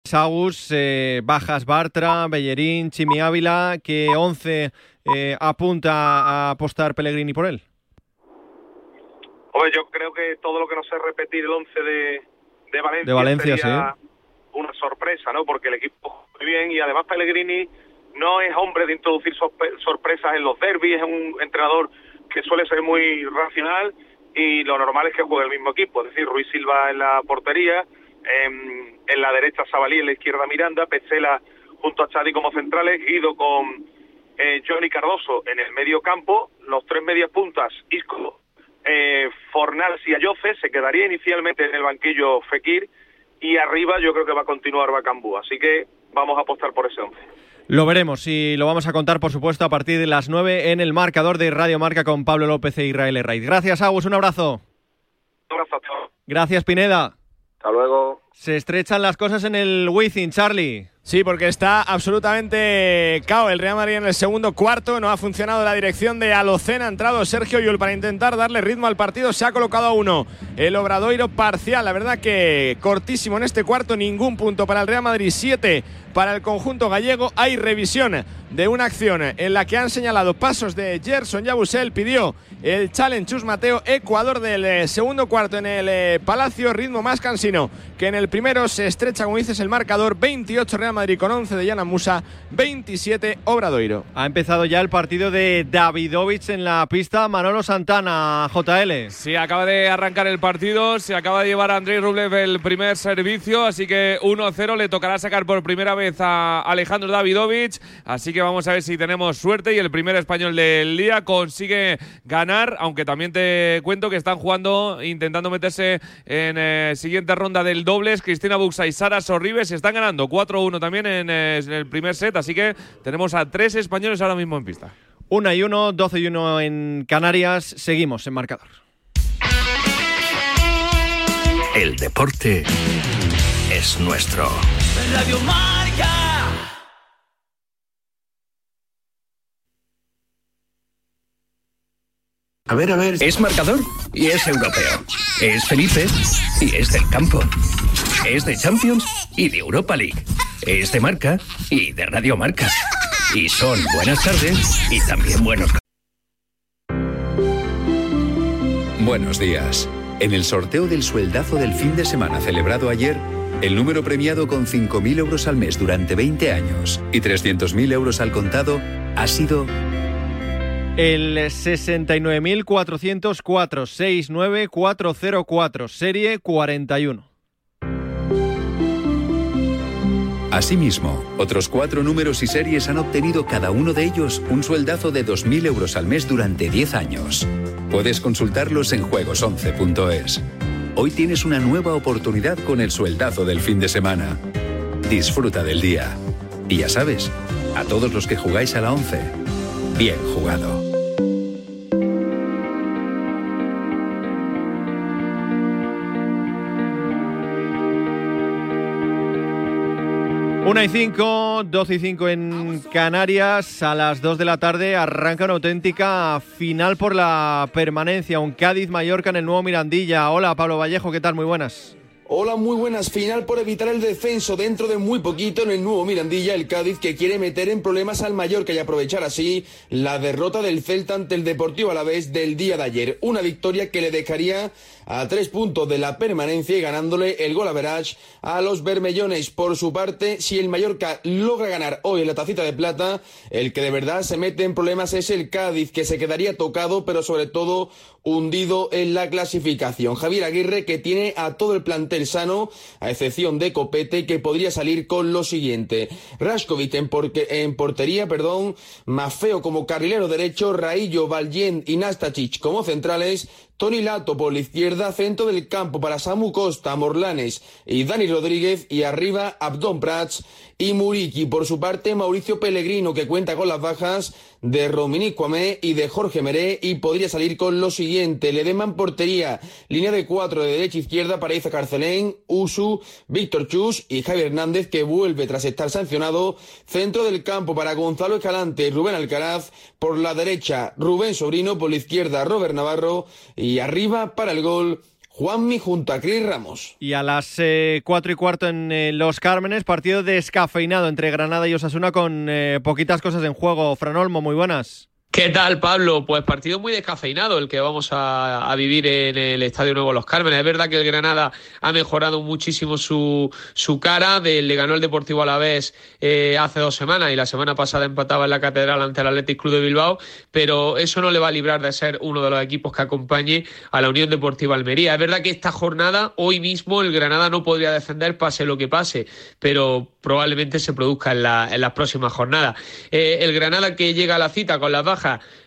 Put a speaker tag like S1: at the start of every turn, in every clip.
S1: Agus, bajas Bartra, Bellerín, Chimi Ávila. ¿Qué 11 apunta a apostar Pellegrini por él?
S2: Pues yo creo que todo lo que no sea repetir el 11 de Valencia sería una sorpresa, ¿no? Porque el equipo juega muy bien y además Pellegrini no es hombre de introducir sorpresas en los derbis, es un entrenador que suele ser muy racional y lo normal es que juegue el mismo equipo, es decir, Ruiz Silva en la portería, en la derecha Sabalí, en la izquierda Miranda, Petzela junto a Chadi como centrales, Guido con Johnny Cardoso en el medio campo, los tres medias puntas, Isco, Fornals y Ayoce, se quedaría inicialmente en el banquillo Fekir y arriba yo creo que va a continuar Bakambu, así que vamos a apostar por ese 11.
S1: Lo veremos y lo vamos a contar, por supuesto, a partir de las 9 en el marcador de Radio Marca con Pablo López e Israel Herraiz. Gracias, Agus, un abrazo.
S2: Un abrazo a todos.
S1: Gracias, Pineda.
S2: Hasta luego.
S1: Se estrechan las cosas en el Wizzing, Charlie.
S3: Sí, porque está absolutamente cao el Real Madrid en el segundo cuarto. No ha funcionado la dirección de Alocen. Ha entrado Sergio Llull para intentar darle ritmo al partido. Se ha colocado a 1. El Obradoiro parcial. La verdad que cortísimo en este cuarto. Ningún punto para el Real Madrid. 7 para el conjunto gallego. Hay revisión de una acción en la que han señalado pasos de Gerson Yabusel. Pidió el challenge Chus Mateo. Ecuador del segundo cuarto en el Palacio. Ritmo más cansino que en el primero. Se estrecha, como dices, el marcador. 28 Real Madrid con 11 de Yana Musa, 27 Obradoiro.
S1: Ha empezado ya el partido de Davidovich en la pista. Manolo Santana, JL.
S4: Sí, acaba de arrancar el partido, se acaba de llevar a Andrei Rublev el primer servicio, así que 1-0, le tocará sacar por primera vez a Alejandro Davidovich, así que vamos a ver si tenemos suerte y el primer español del día consigue ganar, aunque también te cuento que están jugando, intentando meterse en siguiente ronda del dobles, Cristina Buxa y Sara Sorribes están ganando 4-1 también en el primer set, así que tenemos a 3 españoles ahora mismo en pista.
S1: 1-1, 12-1 en Canarias. Seguimos en marcador.
S5: El deporte es nuestro.
S6: Radio Marca.
S5: A ver, es marcador y es europeo. Es Felipe y es del campo. Es de Champions y de Europa League. Es de Marca y de Radio Marca. Y son buenas tardes y también buenos.
S7: Buenos días. En el sorteo del sueldazo del fin de semana celebrado ayer, el número premiado con 5.000 euros al mes durante 20 años y 300.000 euros al contado ha sido...
S1: el 69.404, 69404, serie 41.
S7: Asimismo, otros 4 números y series han obtenido cada uno de ellos un sueldazo de 2.000 euros al mes durante 10 años. Puedes consultarlos en juegos11.es. Hoy tienes una nueva oportunidad con el sueldazo del fin de semana. Disfruta del día. Y ya sabes, a todos los que jugáis a la 11, bien jugado.
S1: Una y 5, 12 y 5 en Canarias. A las 2 de la tarde arranca una auténtica final por la permanencia. Un Cádiz-Mallorca en el nuevo Mirandilla. Hola, Pablo Vallejo, ¿qué tal? Muy buenas.
S8: Hola, muy buenas. Final por evitar el descenso dentro de muy poquito en el nuevo Mirandilla. El Cádiz que quiere meter en problemas al Mallorca y aprovechar así la derrota del Celta ante el Deportivo Alavés del día de ayer. Una victoria que le dejaría a 3 puntos de la permanencia y ganándole el goal-average a los bermellones. Por su parte, si el Mallorca logra ganar hoy en la tacita de plata, el que de verdad se mete en problemas es el Cádiz, que se quedaría tocado, pero sobre todo hundido en la clasificación. Javier Aguirre, que tiene a todo el plantel sano, a excepción de Copete, que podría salir con lo siguiente: Rašković en portería, Maffeo como carrilero derecho, Raillo, Vallén y Nastasic como centrales, Toni Lato por la izquierda, centro del campo para Samu Costa, Morlanes y Dani Rodríguez, y arriba Abdón Prats y Muriqui. Por su parte, Mauricio Pellegrino, que cuenta con las bajas de Rominic Kwame y de Jorge Meré, y podría salir con lo siguiente: Ledesma en portería, línea de 4 de derecha a izquierda para Iza Carcelén, Usu, Víctor Chus y Javier Hernández, que vuelve tras estar sancionado, centro del campo para Gonzalo Escalante y Rubén Alcaraz, por la derecha Rubén Sobrino, por la izquierda Robert Navarro, y arriba para el gol Juanmi junto a Cris Ramos.
S1: Y a las 4:15 en Los Cármenes, partido descafeinado entre Granada y Osasuna con poquitas cosas en juego. Fran Olmo, muy buenas.
S9: ¿Qué tal, Pablo? Pues partido muy descafeinado el que vamos a vivir en el Estadio Nuevo Los Cármenes. Es verdad que el Granada ha mejorado muchísimo su cara. Le ganó el Deportivo Alavés hace 2 semanas y la semana pasada empataba en la Catedral ante el Athletic Club de Bilbao, pero eso no le va a librar de ser uno de los equipos que acompañe a la Unión Deportiva Almería. Es verdad que esta jornada, hoy mismo, el Granada no podría defender pase lo que pase, pero probablemente se produzca en las próximas jornadas. El Granada, que llega a la cita con las bajas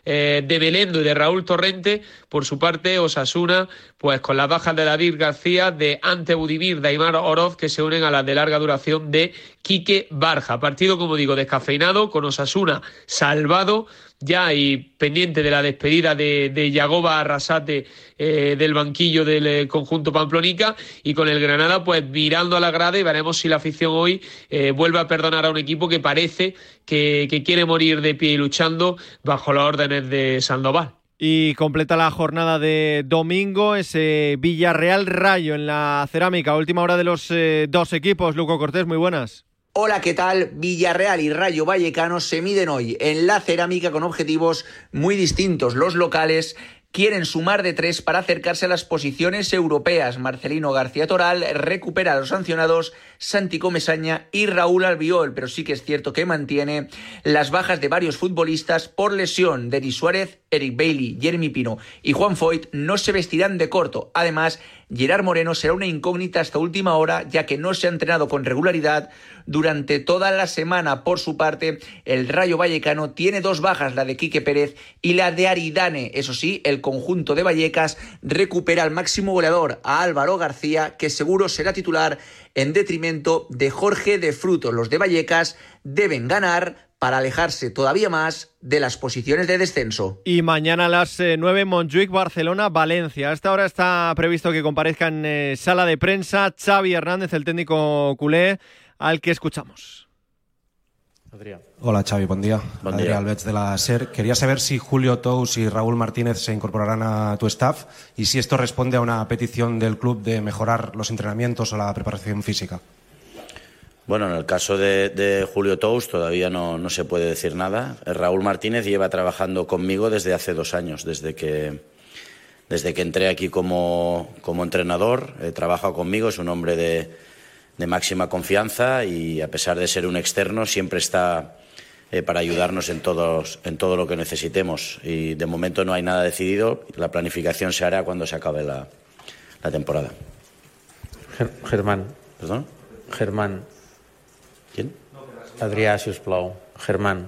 S9: de Belendo y de Raúl Torrente. Por su parte, Osasuna, pues con las bajas de David García, de Ante Budimir, de Aimar Oroz, que se unen a las de larga duración de Quique Barja. Partido, como digo, descafeinado, con Osasuna salvado ya y pendiente de la despedida de Yagoba Arrasate del banquillo del conjunto pamplonica, y con el Granada pues mirando a la grada, y veremos si la afición hoy vuelve a perdonar a un equipo que parece que quiere morir de pie y luchando bajo las órdenes de Sandoval.
S1: Y completa la jornada de domingo ese Villarreal Rayo en la Cerámica, última hora de los dos equipos. Luco Cortés, muy buenas.
S10: Hola, ¿qué tal? Villarreal y Rayo Vallecano se miden hoy en la Cerámica con objetivos muy distintos. Los locales quieren sumar de 3 para acercarse a las posiciones europeas. Marcelino García Toral recupera a los sancionados Santi Comesaña y Raúl Albiol, pero sí que es cierto que mantiene las bajas de varios futbolistas por lesión. Denis Suárez, Eric Bailly, Jeremy Pino y Juan Foyt no se vestirán de corto. Además, Gerard Moreno será una incógnita hasta última hora, ya que no se ha entrenado con regularidad durante toda la semana. Por su parte, el Rayo Vallecano tiene 2 bajas, la de Quique Pérez y la de Aridane. Eso sí, el conjunto de Vallecas recupera al máximo goleador, a Álvaro García, que seguro será titular en detrimento de Jorge de Frutos. Los de Vallecas deben ganar para alejarse todavía más de las posiciones de descenso.
S1: Y mañana a las 9, Montjuic, Barcelona, Valencia. A esta hora está previsto que comparezca en sala de prensa Xavi Hernández, el técnico culé, al que escuchamos.
S11: Adrián. Hola Xavi, buen día.
S12: Buen
S11: Adrián
S12: día.
S11: Albets de la SER. Quería saber si Julio Tous y Raúl Martínez se incorporarán a tu staff y si esto responde a una petición del club de mejorar los entrenamientos o la preparación física.
S12: Bueno, en el caso de Julio Tous todavía no se puede decir nada. Raúl Martínez lleva trabajando conmigo desde hace 2 años, desde que entré aquí como entrenador. Trabaja conmigo, es un hombre de máxima confianza y, a pesar de ser un externo, siempre está para ayudarnos en todo lo que necesitemos. Y de momento no hay nada decidido. La planificación se hará cuando se acabe la temporada.
S13: Germán.
S12: ¿Perdón?
S13: Germán.
S12: ¿Quién?
S13: Adrià, si us plau. Germán.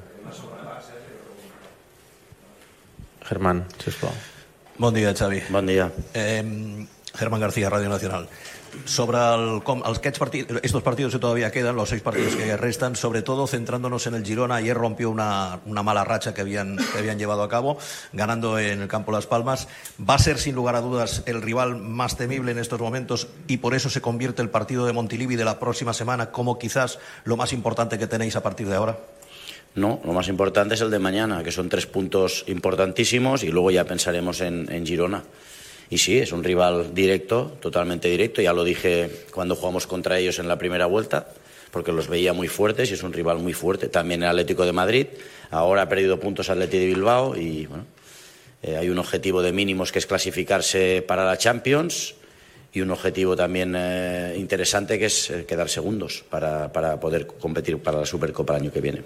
S13: Germán, si us plau.
S14: Bon dia, Xavi.
S12: Bon dia.
S14: Germán García, Radio Nacional. Sobre estos partidos que todavía quedan, los 6 partidos que restan, sobre todo centrándonos en el Girona. Ayer rompió una mala racha que habían llevado a cabo, ganando en el campo Las Palmas. Va a ser, sin lugar a dudas, el rival más temible en estos momentos, y por eso se convierte el partido de Montilivi de la próxima semana como quizás lo más importante que tenéis a partir de ahora.
S12: No, lo más importante es el de mañana, que son 3 puntos importantísimos, y luego ya pensaremos en Girona. Y sí, es un rival directo, totalmente directo. Ya lo dije cuando jugamos contra ellos en la primera vuelta, porque los veía muy fuertes y es un rival muy fuerte. También el Atlético de Madrid, ahora ha perdido puntos Atleti de Bilbao y bueno, hay un objetivo de mínimos que es clasificarse para la Champions, y un objetivo también interesante que es quedar segundos para poder competir para la Supercopa el año que viene.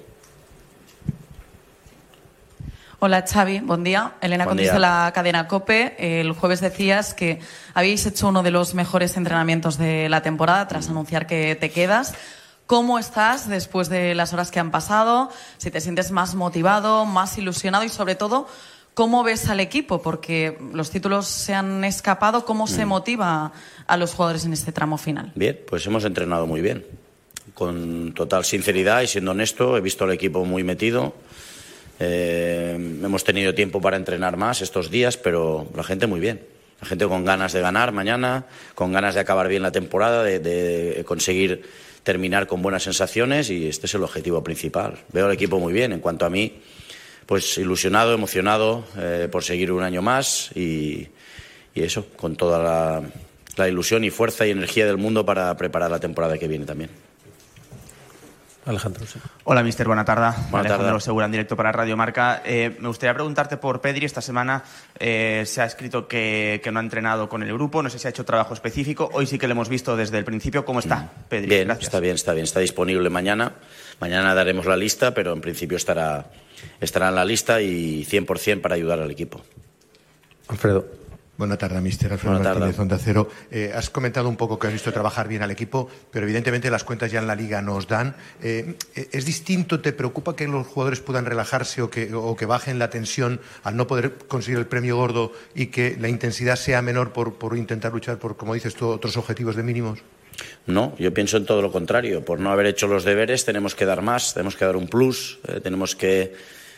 S15: Hola Xavi, buen día. Elena Condis de la cadena COPE. El jueves decías que habéis hecho uno de los mejores entrenamientos de la temporada tras anunciar que te quedas. ¿Cómo estás después de las horas que han pasado? Si te sientes más motivado, más ilusionado y, sobre todo, ¿cómo ves al equipo? Porque los títulos se han escapado. ¿Cómo se motiva a los jugadores en este tramo final?
S12: Bien, pues hemos entrenado muy bien. Con total sinceridad y siendo honesto, he visto al equipo muy metido. Hemos tenido tiempo para entrenar más estos días, pero la gente muy bien. La gente con ganas de ganar mañana, con ganas de acabar bien la temporada, de conseguir terminar con buenas sensaciones, y este es el objetivo principal. Veo al equipo muy bien. En cuanto a mí, pues ilusionado, emocionado por seguir un año más y eso, con toda la ilusión y fuerza y energía del mundo para preparar la temporada que viene también.
S13: Alejandro, sí.
S16: Hola, mister, buena tarde.
S12: Alejandro
S16: Segura, en directo para Radio Marca. Me gustaría preguntarte por Pedri. Esta semana se ha escrito que no ha entrenado con el grupo, no sé si ha hecho trabajo específico. Hoy sí que lo hemos visto desde el principio. ¿Cómo está, Pedri?
S12: Bien,
S16: gracias.
S12: está bien. Está disponible mañana. Mañana daremos la lista, pero en principio estará en la lista y 100% para ayudar al equipo.
S13: Alfredo.
S17: Buenas tardes, mister. Alfredo Martínez, Onda Cero. Has comentado un poco que has visto trabajar bien al equipo, pero evidentemente las cuentas ya en la Liga nos dan. ¿Es distinto? ¿Te preocupa que los jugadores puedan relajarse o que bajen la tensión al no poder conseguir el premio gordo y que la intensidad sea menor por intentar luchar por, como dices tú, otros objetivos de mínimos?
S12: No, yo pienso en todo lo contrario. Por no haber hecho los deberes tenemos que dar más, tenemos que dar un plus, tenemos que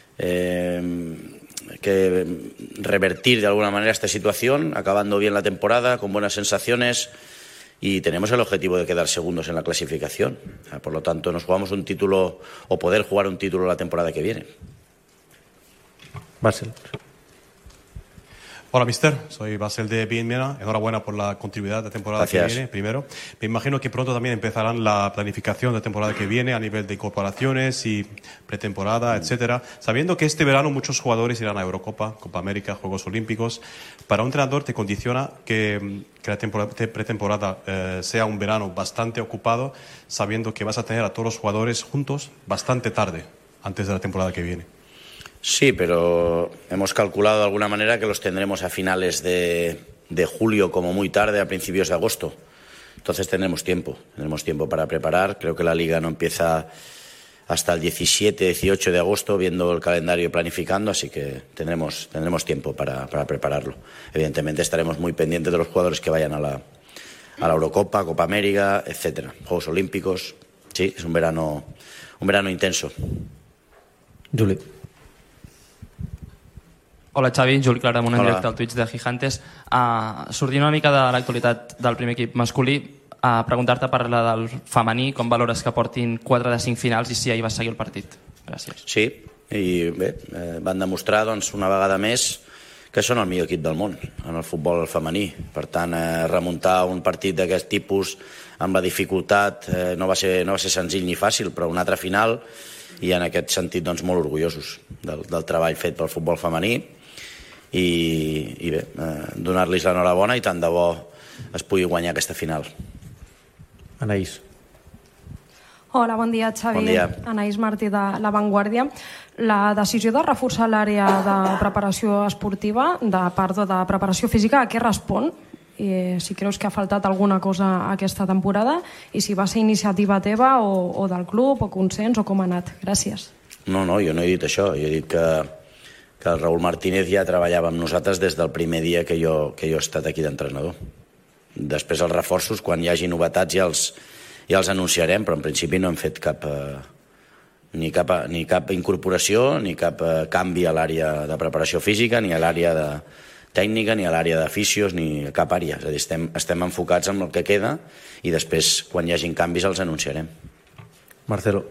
S12: revertir de alguna manera esta situación, acabando bien la temporada, con buenas sensaciones, y tenemos el objetivo de quedar segundos en la clasificación. Por lo tanto, nos jugamos un título o poder jugar un título la temporada que viene.
S13: Basel.
S11: Hola, mister. Soy Basel de Bienmena. Enhorabuena por la continuidad de temporada que viene, primero. Me imagino que pronto también empezarán la planificación de temporada que viene a nivel de incorporaciones y pretemporada, etcétera. Sabiendo que este verano muchos jugadores irán a Eurocopa, Copa América, Juegos Olímpicos, ¿para un entrenador te condiciona que la pretemporada sea un verano bastante ocupado, sabiendo que vas a tener a todos los jugadores juntos bastante tarde, antes de la temporada que viene?
S12: Sí, pero hemos calculado de alguna manera que los tendremos a finales de julio, como muy tarde, a principios de agosto. Entonces tendremos tiempo para preparar. Creo que la Liga no empieza hasta el 17-18 de agosto, viendo el calendario y planificando, así que tendremos tiempo para prepararlo. Evidentemente estaremos muy pendientes de los jugadores que vayan a la Eurocopa, Copa América, etcétera. Juegos Olímpicos. Sí, es un verano intenso.
S13: Juli.
S18: Hola Xavi, Juli Claramunt en directe al Twitch de Gigantes. Sortint una mica de l'actualitat del primer equip masculí, preguntar-te per la del femení, com valores que portin 4 de 5 finals i si ahir vas seguir el partit. Gràcies.
S12: Sí, i bé, van demostrar una vegada més que són el millor equip del món en el futbol femení. Per tant, remuntar un partit d'aquest tipus amb la dificultat no va ser senzill ni fàcil, però una altra final, i en aquest sentit molt orgullosos del treball fet pel futbol femení i bé, donar-los l'enhorabona i tant de bo es pugui guanyar aquesta final.
S13: Anaïs.
S19: Hola, bon dia, Xavi.
S12: Bon dia.
S19: Anaïs Martí de La Vanguardia. La decisió de reforçar l'àrea de preparació esportiva, de preparació física, a què respon? Si creus que ha faltat alguna cosa aquesta temporada i si va ser iniciativa teva o del club o consens o com ha anat. Gràcies.
S12: No, jo no he dit això. Jo he dit que el Raúl Martínez ja treballava amb nosaltres des del primer dia que jo he estat aquí d'entrenador. Després els reforços, quan hi hagi novetats ja els anunciarem, però en principi no hem fet ni cap incorporació ni cap canvi a l'àrea de preparació física ni a l'àrea de tècnica, ni a l'àrea d'aficions, ni a cap àrea. És a dir, estem enfocats en el que queda i després, quan hi hagin canvis, els anunciarem.
S13: Marcelo.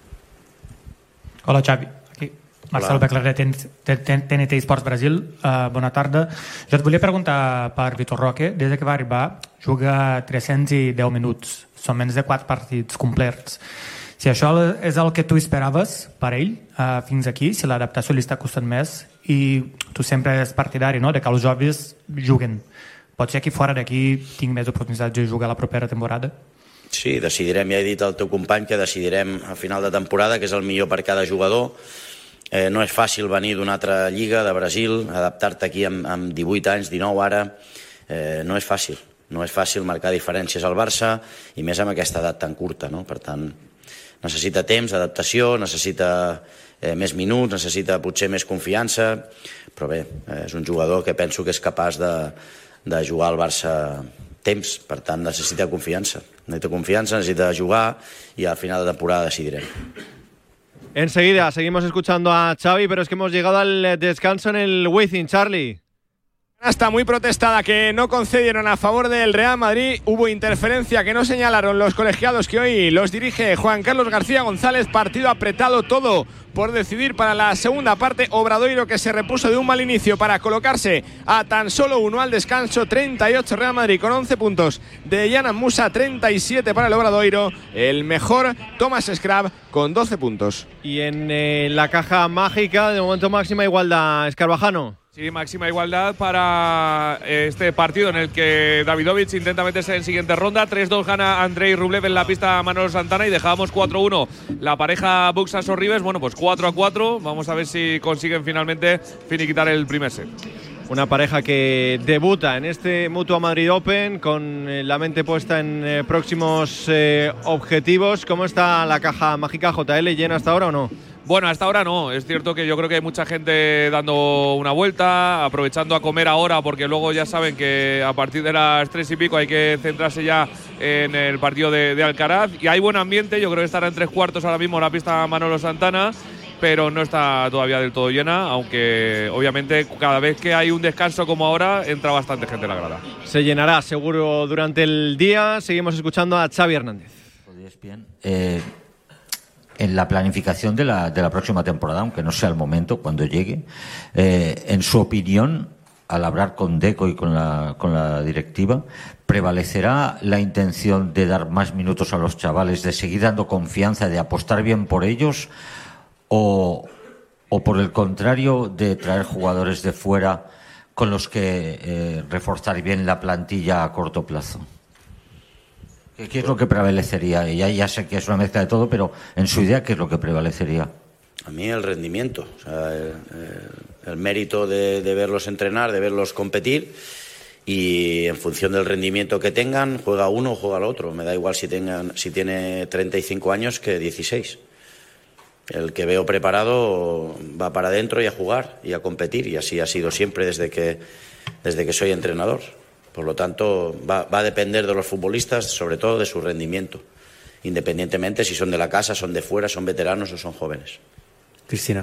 S20: Hola, Xavi. Aquí. Marcelo Beclaret, TNT Esports Brasil. Bona tarda. Jo et volia preguntar per Vitor Roque. Des que va arribar, juga 310 minuts. Són menys de 4 partits complets. Si això és el que tu esperaves per ell fins aquí, si l'adaptació li està costant més, i tu sempre és partidari, no?, de que els joves juguen. Pot ser que fora d'aquí tinc més oportunitats de jugar la propera temporada?
S12: Sí, decidirem, ja he dit al teu company que decidirem a final de temporada que és el millor per cada jugador. No és fàcil venir d'una altra lliga, de Brasil, adaptar-te aquí amb 18 anys, 19 ara. No és fàcil. No és fàcil marcar diferències al Barça i més amb aquesta edat tan curta, no? Per tant, necessita temps, adaptació, necessita més minuts, necessita potser més confiança, però bé, és un jugador que penso que és capaç de jugar al Barça temps, per tant necessita confianza, necesita jugar y al final de la temporada decidirem.
S1: Enseguida seguimos escuchando a Xavi, pero es que hemos llegado al descanso en el Wizzing, Charlie.
S3: Hasta muy protestada que no concedieron a favor del Real Madrid. Hubo interferencia que no señalaron los colegiados que hoy los dirige Juan Carlos García González. Partido apretado, todo por decidir para la segunda parte. Obradoiro que se repuso de un mal inicio para colocarse a tan solo 1 al descanso. 38 Real Madrid con 11 puntos de Yanan Musa, 37 para el Obradoiro. El mejor Thomas Scrab con 12 puntos.
S1: Y en la caja mágica, de momento máxima igualdad, Escarvajano.
S4: Sí, máxima igualdad para este partido en el que Davidovich intenta meterse en siguiente ronda. 3-2 gana Andrei Rublev en la pista Manolo Santana y dejábamos 4-1 la pareja Buxa-Sorribes. Bueno, pues 4-4. Vamos a ver si consiguen finalmente finiquitar el primer set.
S1: Una pareja que debuta en este Mutua Madrid Open con la mente puesta en próximos objetivos. ¿Cómo está la caja mágica, JL? ¿Llena hasta ahora o no?
S4: Bueno, hasta ahora no. Es cierto que yo creo que hay mucha gente dando una vuelta, aprovechando a comer ahora, porque luego ya saben que a partir de las 3 y pico hay que centrarse ya en el partido de Alcaraz. Y hay buen ambiente, yo creo que estará en 3/4 ahora mismo la pista Manolo Santana, pero no está todavía del todo llena, aunque obviamente cada vez que hay un descanso como ahora entra bastante gente en la grada.
S1: Se llenará seguro durante el día. Seguimos escuchando a Xavi Hernández.
S21: Bien. En la planificación de la próxima temporada, aunque no sea el momento, cuando llegue, en su opinión, al hablar con Deco y con la directiva, ¿prevalecerá la intención de dar más minutos a los chavales, de seguir dando confianza, de apostar bien por ellos, o por el contrario, de traer jugadores de fuera con los que reforzar bien la plantilla a corto plazo? ¿Qué es lo que prevalecería? Ya sé que es una mezcla de todo, pero en su idea, ¿qué es lo que prevalecería?
S12: A mí el rendimiento, o sea, el mérito de verlos entrenar, de verlos competir, y en función del rendimiento que tengan, juega uno o juega el otro. Me da igual si tiene 35 años que 16. El que veo preparado va para adentro y a jugar y a competir, y así ha sido siempre desde que soy entrenador. Por lo tanto, va a depender de los futbolistas, sobre todo de su rendimiento, independientemente si son de la casa, son de fuera, son veteranos o son jóvenes.
S13: Cristina.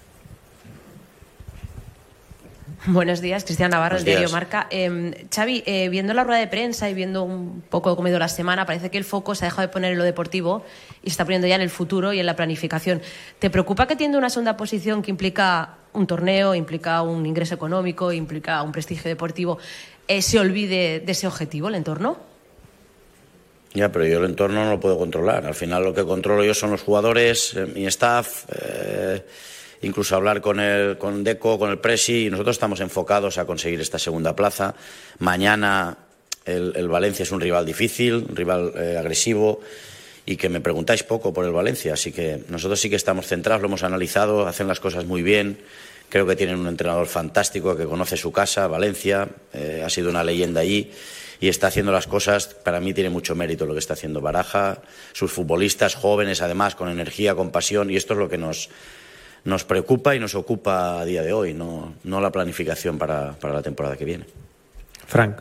S22: Buenos días, Cristina Navarro, el diario Marca. Xavi, viendo la rueda de prensa y viendo un poco cómo ha ido la semana, parece que el foco se ha dejado de poner en lo deportivo y se está poniendo ya en el futuro y en la planificación. ¿Te preocupa que tiende una segunda posición que implica un torneo, implica un ingreso económico, implica un prestigio deportivo, se olvide de ese objetivo, el entorno?
S12: Ya, pero yo el entorno no lo puedo controlar. Al final lo que controlo yo son los jugadores, mi staff, incluso hablar con Deco, con el Presi, y nosotros estamos enfocados a conseguir esta segunda plaza. Mañana el Valencia es un rival difícil, un rival agresivo, y que me preguntáis poco por el Valencia, así que nosotros sí que estamos centrados, lo hemos analizado, hacen las cosas muy bien. Creo que tienen un entrenador fantástico que conoce su casa, Valencia, ha sido una leyenda allí y está haciendo las cosas. Para mí tiene mucho mérito lo que está haciendo Baraja, sus futbolistas jóvenes además, con energía, con pasión, y esto es lo que nos preocupa y nos ocupa a día de hoy, no la planificación para la temporada que viene.
S13: Frank.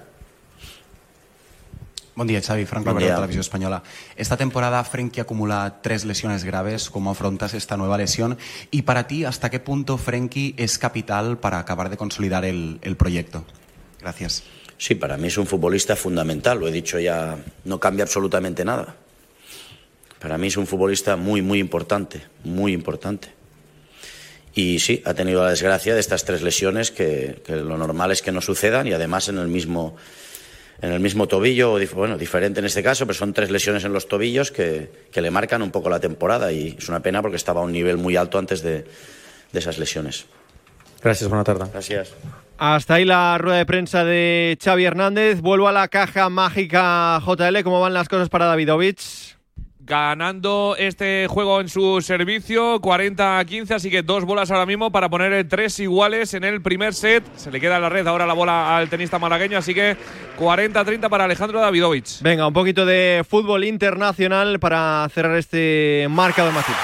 S23: Bon dia, Xavi. Frank Rivera, de Televisió Espanyola. Esta temporada Frenkie acumula 3 lesiones graves. ¿Cómo afrontas esta nueva lesión? Y para ti, ¿hasta qué punto Frenkie es capital para acabar de consolidar el proyecto? Gracias.
S12: Sí, para mí es un futbolista fundamental. Lo he dicho ya, no cambia absolutamente nada. Para mí es un futbolista muy, muy importante. Muy importante. Y sí, ha tenido la desgracia de estas 3 lesiones que lo normal es que no sucedan, y además en el mismo tobillo, bueno, diferente en este caso, pero son 3 lesiones en los tobillos que le marcan un poco la temporada, y es una pena porque estaba a un nivel muy alto antes de esas lesiones.
S13: Gracias, buena tarde.
S12: Gracias.
S1: Hasta ahí la rueda de prensa de Xavi Hernández. Vuelvo a la caja mágica, JL. ¿Cómo van las cosas para Davidovich?
S4: Ganando este juego en su servicio, 40-15, así que 2 bolas ahora mismo para poner 3 iguales en el primer set. Se le queda en la red ahora la bola al tenista malagueño, así que 40-30 para Alejandro Davidovich.
S1: Venga, un poquito de fútbol internacional para cerrar este marcado de Matthew.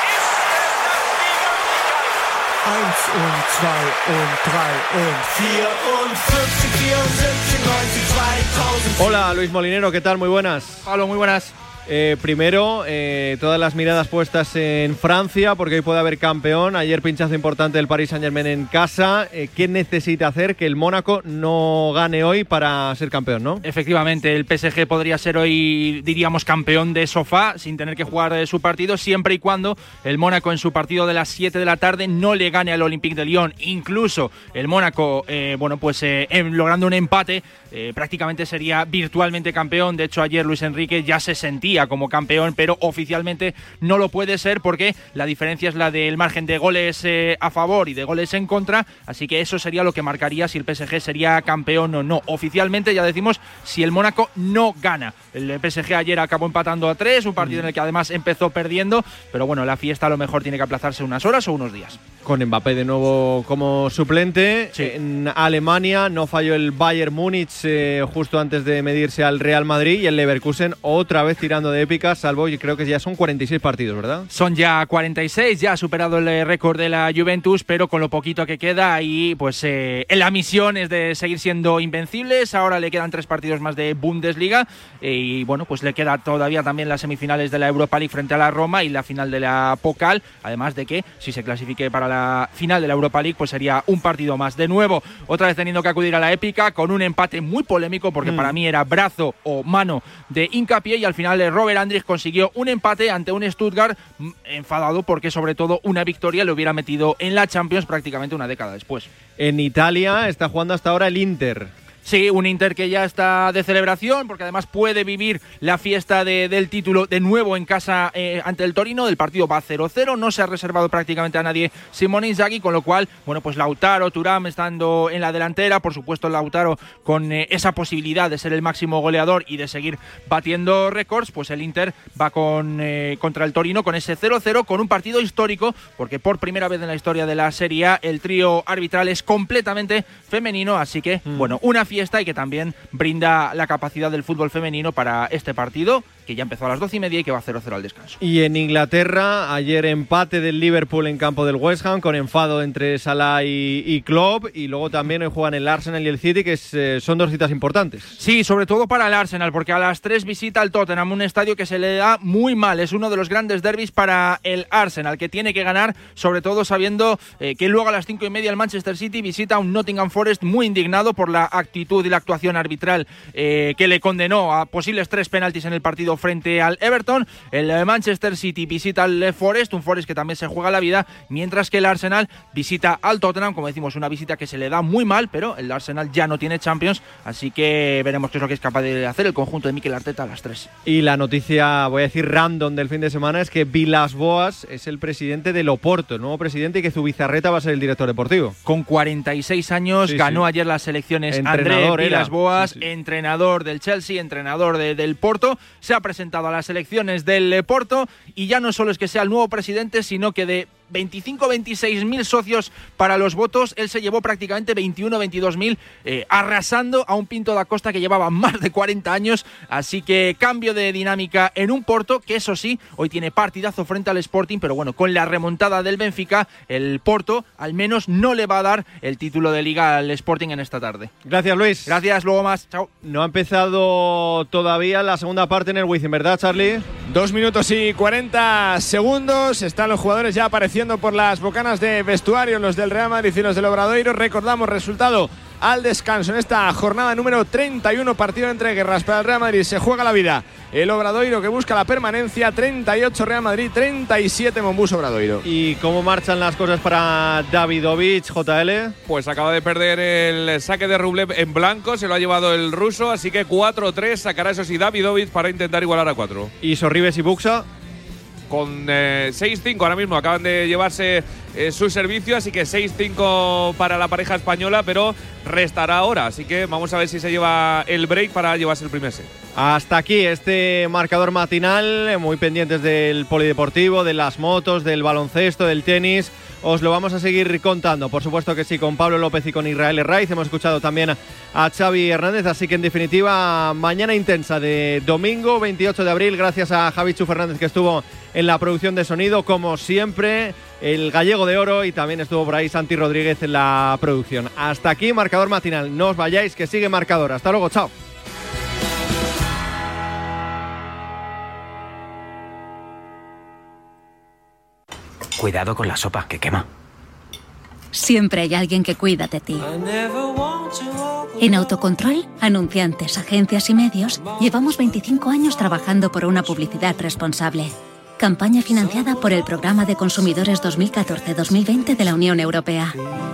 S6: 1 und 2 und 3 und 44, 74, 90, 2000.
S1: Hola, Luis Molinero, ¿qué tal? Muy buenas.
S24: Pablo, muy buenas.
S1: Primero, todas las miradas puestas en Francia, porque hoy puede haber campeón. Ayer pinchazo importante del Paris Saint-Germain en casa. ¿Qué necesita hacer que el Mónaco no gane hoy para ser campeón, no?
S2: Efectivamente, el PSG podría ser hoy, diríamos, campeón de sofá, sin tener que jugar su partido, siempre y cuando el Mónaco en su partido de las 7 de la tarde no le gane al Olympique de Lyon. Incluso el Mónaco, logrando un empate, prácticamente sería virtualmente campeón. De hecho, ayer Luis Enrique ya se sentía como campeón, pero oficialmente no lo puede ser porque la diferencia es la del margen de goles a favor y de goles en contra, así que eso sería lo que marcaría si el PSG sería campeón o no. Oficialmente ya decimos si el Mónaco no gana. El PSG ayer acabó empatando a 3, un partido en el que además empezó perdiendo, pero bueno, la fiesta a lo mejor tiene que aplazarse unas horas o unos días.
S1: Con Mbappé de nuevo como suplente. Sí. En Alemania no falló el Bayern Múnich justo antes de medirse al Real Madrid, y el Leverkusen otra vez tirando de épica, salvo, y creo que ya son 46 partidos, ¿verdad?
S2: Son ya 46, ya ha superado el récord de la Juventus, pero con lo poquito que queda ahí, pues la misión es de seguir siendo invencibles. Ahora le quedan 3 partidos más de Bundesliga y bueno, pues le queda todavía también las semifinales de la Europa League frente a la Roma y la final de la Pokal, además de que si se clasifique para la final de la Europa League, pues sería un partido más. De nuevo, otra vez teniendo que acudir a la épica con un empate muy polémico, porque para mí era brazo o mano de hincapié, y al final Robert Andrich consiguió un empate ante un Stuttgart enfadado porque sobre todo una victoria le hubiera metido en la Champions prácticamente una década después.
S1: En Italia está jugando hasta ahora el Inter.
S2: Sí, un Inter que ya está de celebración, porque además puede vivir la fiesta del título de nuevo en casa ante el Torino. El partido va 0-0, no se ha reservado prácticamente a nadie Simone Inzaghi, con lo cual, bueno, pues Lautaro, Thuram estando en la delantera, por supuesto Lautaro con esa posibilidad de ser el máximo goleador y de seguir batiendo récords, pues el Inter va contra el Torino con ese 0-0, con un partido histórico, porque por primera vez en la historia de la Serie A el trío arbitral es completamente femenino, así que, bueno, una fiesta, y que también brinda la capacidad del fútbol femenino para este partido, que ya empezó a las 12:30 y que va 0-0 al descanso.
S1: Y en Inglaterra, ayer empate del Liverpool en campo del West Ham, con enfado entre Salah y Klopp, y luego también hoy juegan el Arsenal y el City, que son 2 citas importantes.
S2: Sí, sobre todo para el Arsenal, porque a las 3 visita el Tottenham, un estadio que se le da muy mal. Es uno de los grandes derbis para el Arsenal, que tiene que ganar, sobre todo sabiendo que luego a las 5:30 el Manchester City visita a un Nottingham Forest muy indignado por la actitud y la actuación arbitral que le condenó a posibles 3 penaltis en el partido frente al Everton. El Manchester City visita al Forest, un Forest que también se juega la vida, mientras que el Arsenal visita al Tottenham, como decimos, una visita que se le da muy mal, pero el Arsenal ya no tiene Champions, así que veremos qué es lo que es capaz de hacer el conjunto de Mikel Arteta a las 3.
S1: Y la noticia, voy a decir random, del fin de semana es que Vilas-Boas es el presidente del Oporto, el nuevo presidente, y que Zubizarreta va a ser el director deportivo.
S2: Con 46 años, ganó ayer las elecciones André Vilas-Boas, entrenador del Chelsea, entrenador del Porto, se ha presentado a las elecciones del Porto, y ya no solo es que sea el nuevo presidente, sino que de 25-26.000 socios para los votos, él se llevó prácticamente 21-22.000, arrasando a un Pinto da Costa que llevaba más de 40 años, así que cambio de dinámica en un Porto que, eso sí, hoy tiene partidazo frente al Sporting, pero bueno, con la remontada del Benfica, el Porto al menos no le va a dar el título de Liga al Sporting en esta tarde.
S1: Gracias, Luis.
S2: Gracias, luego más, chao.
S1: No ha empezado todavía la segunda parte en el Wizzing, ¿verdad, Charlie?
S3: 2 minutos y 40 segundos, están los jugadores ya apareciendo por las bocanas de vestuario, los del Real Madrid y los del Obradoiro. Recordamos resultado al descanso en esta jornada número 31, partido entre guerras. Para el Real Madrid se juega la vida el Obradoiro, que busca la permanencia. 38 Real Madrid, 37 Monbus Obradoiro.
S1: ¿Y cómo marchan las cosas para Davidovich, JL?
S4: Pues acaba de perder el saque de Rublev en blanco, se lo ha llevado el ruso, así que 4-3 sacará, eso sí, Davidovich para intentar igualar a 4.
S1: ¿Y Sorribes y Buxa?
S4: Con 6-5 ahora mismo acaban de llevarse su servicio, así que 6-5 para la pareja española, pero restará ahora, así que vamos a ver si se lleva el break para llevarse el primer set.
S1: Hasta aquí este marcador matinal, muy pendientes del polideportivo, de las motos, del baloncesto, del tenis. Os lo vamos a seguir contando, por supuesto que sí, con Pablo López y con Israel Herraiz. Hemos escuchado también a Xavi Hernández, así que en definitiva, mañana intensa de domingo 28 de abril, gracias a Javi Chu Fernández, que estuvo en la producción de sonido, como siempre, el gallego de oro, y también estuvo por ahí Santi Rodríguez en la producción. Hasta aquí, marcador matinal. No os vayáis, que sigue marcador. Hasta luego, chao.
S5: Cuidado con la sopa, que quema.
S7: Siempre hay alguien que cuida de ti. En Autocontrol, anunciantes, agencias y medios, llevamos 25 años trabajando por una publicidad responsable. Campaña financiada por el Programa de Consumidores 2014-2020 de la Unión Europea.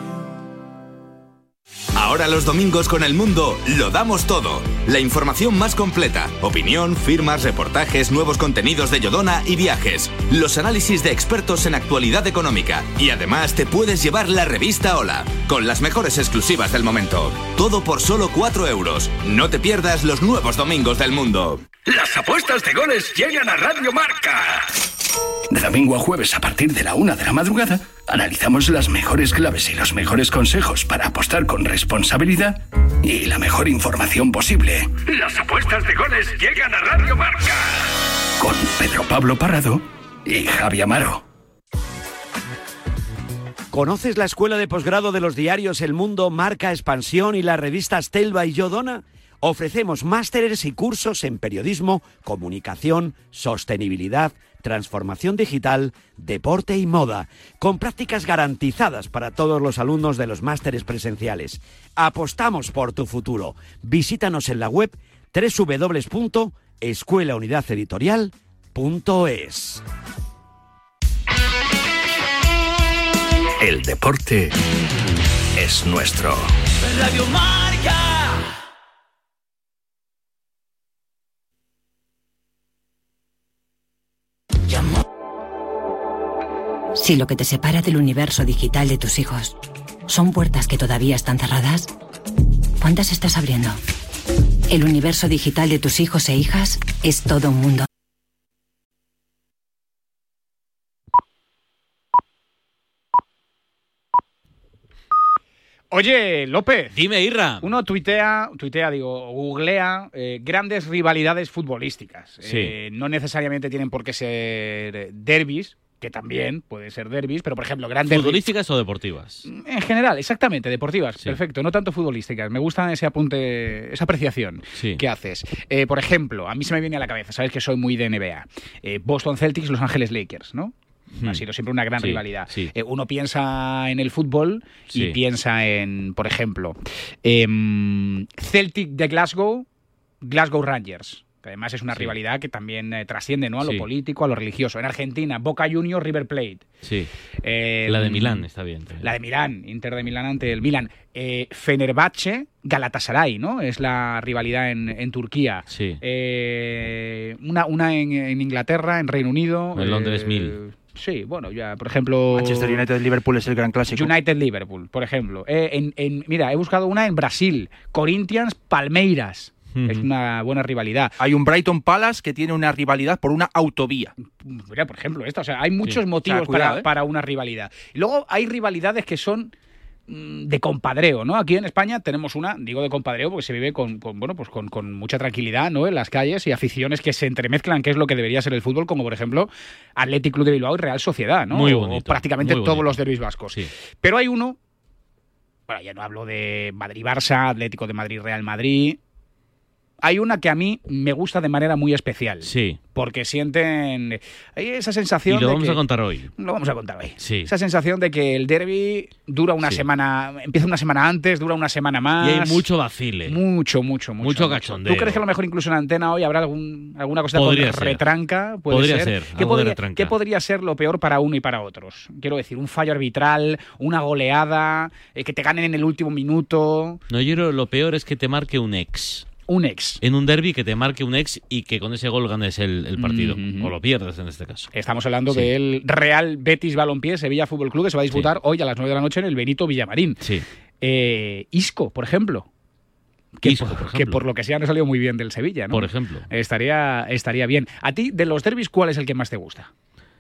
S8: Ahora los domingos con El Mundo lo damos todo. La información más completa, opinión, firmas, reportajes, nuevos contenidos de Yodona y viajes. Los análisis de expertos en actualidad económica. Y además te puedes llevar la revista Hola, con las mejores exclusivas del momento. Todo por solo 4 euros. No te pierdas los nuevos domingos del Mundo.
S24: Las apuestas de goles llegan a Radio Marca. De domingo a jueves a partir de la 1 de la madrugada, analizamos las mejores claves y los mejores consejos para apostar con responsabilidad y la mejor información posible. Las apuestas de goles llegan a Radio Marca. Con Pedro Pablo Parrado y Javi Amaro.
S25: ¿Conoces la escuela de posgrado de los diarios El Mundo, Marca, Expansión y las revistas Telva y Yodona? Ofrecemos másteres y cursos en periodismo, comunicación, sostenibilidad, transformación digital, deporte y moda, con prácticas garantizadas para todos los alumnos de los másteres presenciales. Apostamos por tu futuro. Visítanos en la web www.escuelaunidadeditorial.es.
S24: El deporte es nuestro.
S6: Radio Marca.
S26: Si lo que te separa del universo digital de tus hijos son puertas que todavía están cerradas, ¿cuántas estás abriendo? El universo digital de tus hijos e hijas es todo un mundo.
S27: Oye, López.
S28: Dime, Irra.
S27: Uno googlea grandes rivalidades futbolísticas.
S28: Sí.
S27: No necesariamente tienen por qué ser derbis, que también pueden ser derbis, pero por ejemplo, grandes...
S28: ¿Futbolísticas o deportivas?
S27: En general, exactamente, deportivas,
S28: Sí.
S27: perfecto, no tanto futbolísticas. Me gusta ese apunte, esa apreciación
S28: Sí.
S27: que haces. Por ejemplo, a mí se me viene a la cabeza, sabes que soy muy de NBA. Boston Celtics, Los Ángeles Lakers, ¿no? Ha sido siempre una gran
S28: Sí,
S27: rivalidad.
S28: sí.
S27: Uno piensa en el fútbol y
S28: Sí.
S27: piensa en, por ejemplo, Celtic de Glasgow, Glasgow Rangers, que además es una rivalidad que también trasciende, ¿no?, a lo
S28: Sí.
S27: político, a lo religioso. En Argentina, Boca Juniors, River Plate.
S28: Sí. La de Milán está bien.
S27: La de Milán, Inter de Milán ante el Milán. Fenerbahce, Galatasaray, ¿no? Es la rivalidad en Turquía.
S28: Sí.
S27: Una en Inglaterra, en Reino Unido.
S28: El Londres 1000.
S27: Sí, bueno, ya, por ejemplo...
S2: Manchester United-Liverpool es el gran clásico.
S27: United-Liverpool, por ejemplo. Mira, he buscado una en Brasil. Corinthians-Palmeiras. Es una buena rivalidad.
S2: Hay un Brighton Palace que tiene una rivalidad por una autovía.
S27: Mira, por ejemplo, esta. O sea, hay muchos
S2: Sí.
S27: motivos
S2: O sea, cuidado,
S27: para una rivalidad. Y luego hay rivalidades que son de compadreo, ¿no? Aquí en España tenemos una, digo de compadreo porque se vive con mucha tranquilidad, ¿no?, en las calles, y aficiones que se entremezclan, que es lo que debería ser el fútbol, como por ejemplo Athletic Club de Bilbao y Real Sociedad, ¿no?
S28: Muy bonito,
S27: o prácticamente
S28: muy
S27: todos
S28: bonito.
S27: los derbis vascos.
S28: Sí.
S27: Pero hay uno, bueno, ya no hablo de Madrid-Barça, Atlético de Madrid-Real Madrid. Hay una que a mí me gusta de manera muy especial.
S28: Sí.
S27: Porque sienten... Hay esa sensación
S28: Y lo
S27: de
S28: vamos
S27: que...
S28: a contar hoy.
S27: Lo vamos a contar hoy.
S28: Sí.
S27: Esa sensación de que el derbi dura una
S28: Sí.
S27: semana... Empieza una semana antes, dura una semana más...
S28: Y hay mucho vacile.
S27: Mucho
S28: cachondeo.
S27: ¿Tú crees que a lo mejor incluso en Antena hoy habrá alguna cosa
S28: Podría
S27: con
S28: ser.
S27: retranca?
S28: Podría ser, algo de retranca.
S27: ¿Qué podría ser lo peor para uno y para otros? Quiero decir, un fallo arbitral, una goleada, que te ganen en el último minuto...
S28: No, yo creo que lo peor es que te marque un ex.
S27: Un ex.
S28: En un derbi que te marque un ex y que con ese gol ganes el partido. O lo pierdas en este caso.
S27: Estamos hablando
S28: Sí.
S27: del Real Betis Balompié Sevilla Fútbol Club, que se va a disputar hoy a las 9 de la noche en el Benito Villamarín.
S28: Sí.
S27: Isco, por ejemplo. Que por lo que sea no salió muy bien del Sevilla, ¿no?
S28: Por ejemplo.
S27: Estaría bien. A ti, de los derbis, ¿cuál es el que más te gusta?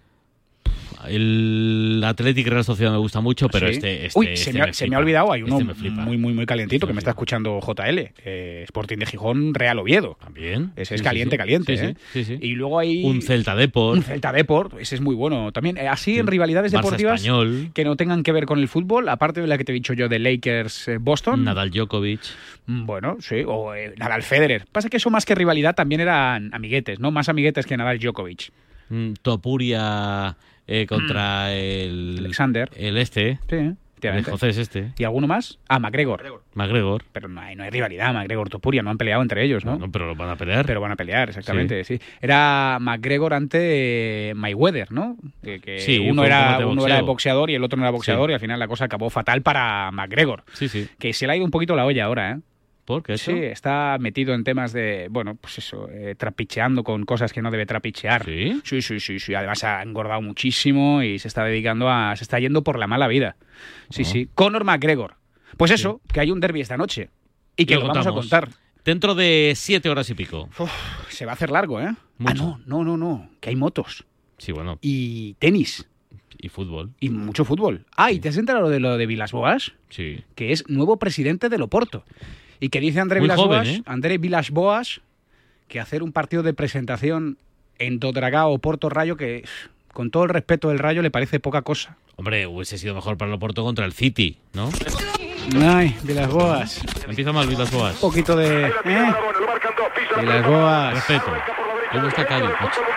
S28: El Athletic Real Sociedad me gusta mucho, pero
S27: ¿Sí? Uy, se me ha olvidado, hay uno
S28: Este me flipa.
S27: muy calientito que me está escuchando JL, Sporting de Gijón, Real Oviedo.
S28: También.
S27: Ese es
S28: Sí,
S27: caliente,
S28: sí.
S27: caliente.
S28: Sí,
S27: ¿eh?
S28: sí, sí.
S27: Y luego hay...
S28: Un Celta Deport.
S27: Un Celta Deport, ese es muy bueno también. Así en rivalidades
S28: Barça
S27: deportivas
S28: Español.
S27: que no tengan que ver con el fútbol, aparte de la que te he dicho yo de Lakers-Boston.
S28: Nadal Djokovic.
S27: Bueno, sí, o Nadal Federer. Pasa que eso más que rivalidad también eran amiguetes, ¿no? Más amiguetes que Nadal Djokovic.
S28: Topuria contra el
S27: Alexander.
S28: El escocés
S27: ¿Y alguno más? McGregor.
S28: Pero
S27: no hay rivalidad, McGregor-Topuria, no han peleado entre ellos, ¿no?
S28: No, pero lo van a pelear.
S27: Pero van a pelear, exactamente, sí. Era McGregor ante Mayweather, ¿no?
S28: Sí,
S27: uno era boxeador y el otro no era boxeador, y al final la cosa acabó fatal para McGregor.
S28: Sí.
S27: Que se le ha ido un poquito la olla ahora, ¿eh?
S28: ¿Por qué eso?
S27: Sí, está metido en temas de, trapicheando con cosas que no debe trapichear.
S28: ¿Sí?
S27: Sí. Además ha engordado muchísimo y se está se está yendo por la mala vida. Sí. Conor McGregor. Pues eso, que hay un derbi esta noche. Y que lo vamos a contar.
S28: Dentro de 7 horas y pico.
S27: Se va a hacer largo, ¿eh?
S28: Mucho.
S27: No. Que hay motos.
S28: Sí, bueno.
S27: Y tenis.
S28: Y fútbol.
S27: Y mucho fútbol. ¿Y te has enterado de lo de Vilas-Boas?
S28: Sí.
S27: Que es nuevo presidente del Oporto. Y que dice André Vilas-Boas que hacer un partido de presentación en Dodragao o Porto Rayo, que con todo el respeto del Rayo le parece poca cosa.
S28: Hombre, hubiese sido mejor para el Oporto contra el City, ¿no?
S27: Ay, Vilas-Boas.
S28: Empieza mal Vilas-Boas.
S27: Un poquito de... Vilas-Boas.
S28: Respeto. ¿Cómo está Cádiz?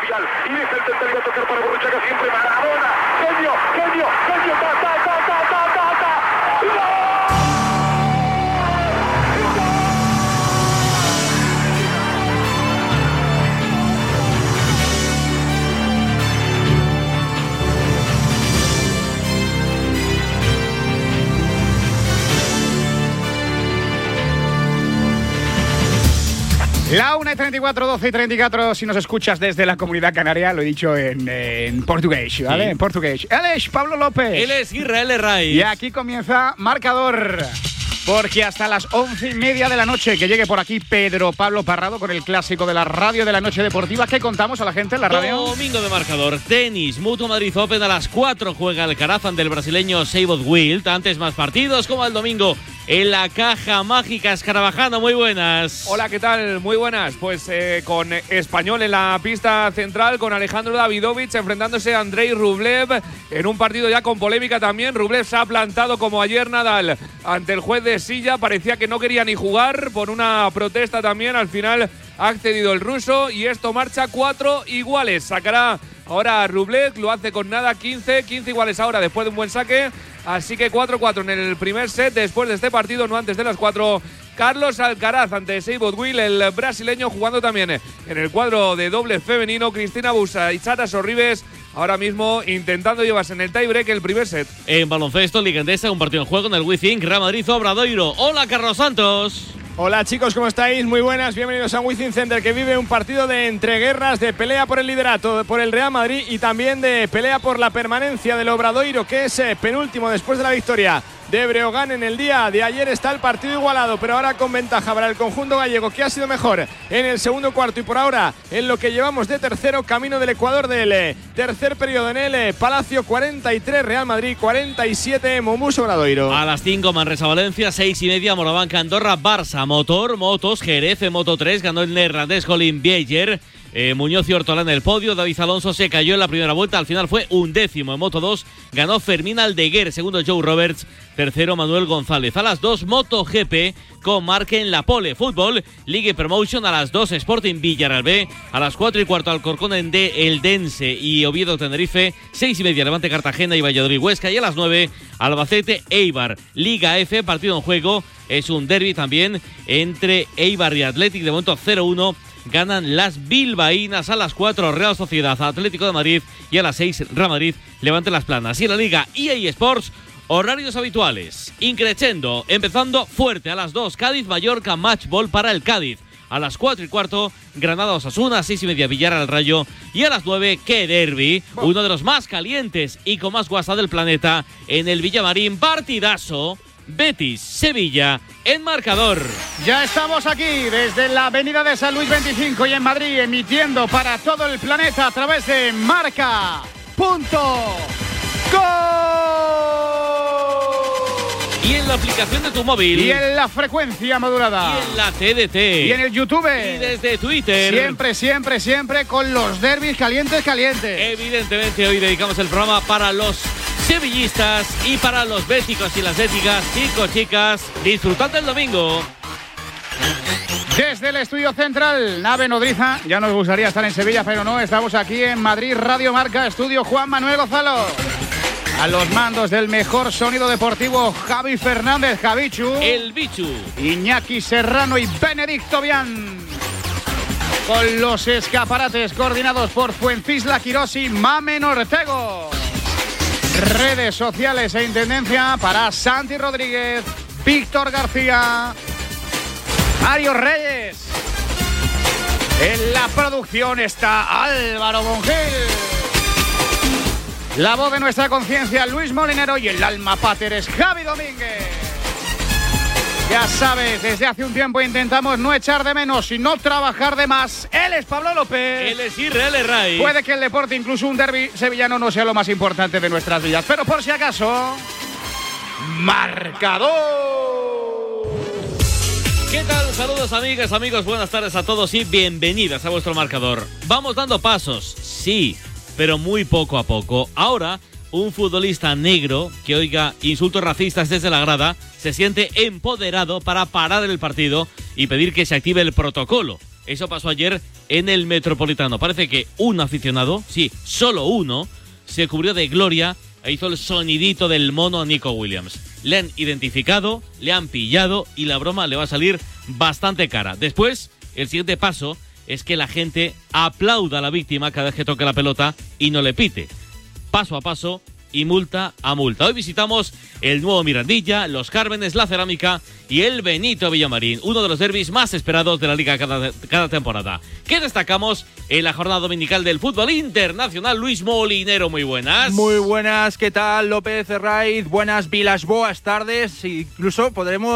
S27: La 1:34, 12:34, si nos escuchas desde la Comunidad Canaria, lo he dicho en portugués, ¿vale? Sí. En portugués. Él es Pablo López.
S28: Él es Israel Raiz.
S27: Y aquí comienza Marcador. Porque hasta las 11:30 de la noche que llegue por aquí Pedro Pablo Parrado con el clásico de la radio de la noche deportiva. ¿Qué contamos a la gente en la radio?
S28: Domingo de Marcador, tenis, Mutua Madrid Open a las 4 juega el Carazán del brasileño Seibot Wild. Antes más partidos como el domingo en la Caja Mágica. Escarabajano, muy buenas.
S4: Hola, ¿qué tal? Muy buenas. Pues con Español en la pista central, con Alejandro Davidovich enfrentándose a Andrei Rublev en un partido ya con polémica también. Rublev se ha plantado como ayer Nadal ante el juez de silla, parecía que no quería ni jugar por una protesta también. Al final ha accedido el ruso y esto marcha 4 iguales. Sacará ahora Rublev, lo hace con nada, 15 iguales ahora después de un buen saque. Así que 4-4 en el primer set después de este partido, no antes de las 4. Carlos Alcaraz ante Seibot Wild, el brasileño, jugando también en el cuadro de doble femenino. Cristina Busa y Chara Sorribes ahora mismo intentando llevarse en el tiebreak el primer set.
S28: En baloncesto, Liga Endesa, un partido en juego en el WeThink, Real Madrid Obradoiro. Hola, Carlos Santos.
S3: Hola chicos, ¿cómo estáis? Muy buenas, bienvenidos a WeThink Center, que vive un partido de entreguerras, de pelea por el liderato, por el Real Madrid y también de pelea por la permanencia del Obradoiro, que es penúltimo después de la victoria de Breogán en el día de ayer. Está el partido igualado, pero ahora con ventaja para el conjunto gallego, que ha sido mejor en el segundo cuarto y por ahora en lo que llevamos de tercero, camino del Ecuador del tercer periodo en el Palacio. 43 Real Madrid, 47 Momus Obradoiro.
S28: A las 5 Manresa Valencia, 6:30 Morabanca Andorra Barça. Motos Jerez en Moto 3 ganó el neerlandés Colin Bieger. Muñoz y Hortolán en el podio. David Alonso se cayó en la primera vuelta, al final fue 11º. En Moto 2 ganó Fermín Aldeguer, segundo Joe Roberts, tercero Manuel González. A las 2 MotoGP con Marque en la pole. Fútbol, Ligue Promotion a las 2 Sporting Villarreal B, a las 4:15 Alcorcón en Eldense y Oviedo Tenerife, 6:30 Levante Cartagena y Valladolid Huesca, y a las 9 Albacete Eibar. Liga F, partido en juego, es un derbi también entre Eibar y Athletic, de momento 0-1 ganan las bilbaínas. A las 4 Real Sociedad Atlético de Madrid y a las 6 Real Madrid Levante Las Planas. Y en la Liga EA Sports, horarios habituales, increchendo, empezando fuerte a las 2 Cádiz Mallorca, match ball para el Cádiz. A las 4:15 Granada Osasuna, 6:30 Villarreal Rayo, y a las 9 qué derbi, uno de los más calientes y con más guasa del planeta en el Villamarín. Partidazo Betis-Sevilla en Marcador.
S27: Ya estamos aquí desde la avenida de San Luis 25 y en Madrid, emitiendo para todo el planeta a través de Marca.com.
S28: Y en la aplicación de tu móvil.
S27: Y en la frecuencia modulada.
S28: Y en la TDT.
S27: Y en el YouTube.
S28: Y desde Twitter.
S27: Siempre con los derbis calientes.
S28: Evidentemente hoy dedicamos el programa para los sevillistas y para los béticos y las éticas. Chicos, chicas, disfrutad del domingo.
S27: Desde el estudio central, nave nodriza. Ya nos gustaría estar en Sevilla, pero no. Estamos aquí en Madrid, Radio Marca, estudio Juan Manuel Gonzalo. A los mandos del mejor sonido deportivo, Javi Fernández, Javichu.
S28: El Bichu.
S27: Iñaki Serrano y Benedicto Vian. Con los escaparates coordinados por Fuencisla Quirós y Mamen Ortego. Redes sociales e intendencia para Santi Rodríguez, Víctor García, Mario Reyes. En la producción está Álvaro Bongil. La voz de nuestra conciencia, Luis Molinero, y el alma pater es Javi Domínguez. Ya sabes, desde hace un tiempo intentamos no echar de menos y no trabajar de más. Él es Pablo López.
S28: Él es Israel Herray.
S27: Puede que el deporte, incluso un derbi sevillano, no sea lo más importante de nuestras vidas, pero por si acaso, marcador.
S28: ¿Qué tal? Saludos amigas, amigos, buenas tardes a todos y bienvenidas a vuestro marcador. Vamos dando pasos, sí, pero muy poco a poco. Ahora, un futbolista negro que oiga insultos racistas desde la grada se siente empoderado para parar el partido y pedir que se active el protocolo. Eso pasó ayer en el Metropolitano. Parece que un aficionado, sí, solo uno, se cubrió de gloria e hizo el sonidito del mono a Nico Williams. Le han identificado, le han pillado y la broma le va a salir bastante cara. Después, el siguiente paso es que la gente aplauda a la víctima cada vez que toque la pelota y no le pite. Paso a paso y multa a multa. Hoy visitamos el nuevo Mirandilla, los Cármenes, la Cerámica y el Benito Villamarín, uno de los derbis más esperados de la Liga cada temporada. ¿Qué destacamos en la jornada dominical del fútbol internacional? Luis Molinero, muy buenas.
S2: Muy buenas, ¿qué tal? López Herraiz, buenas Vilas Boas tardes. Incluso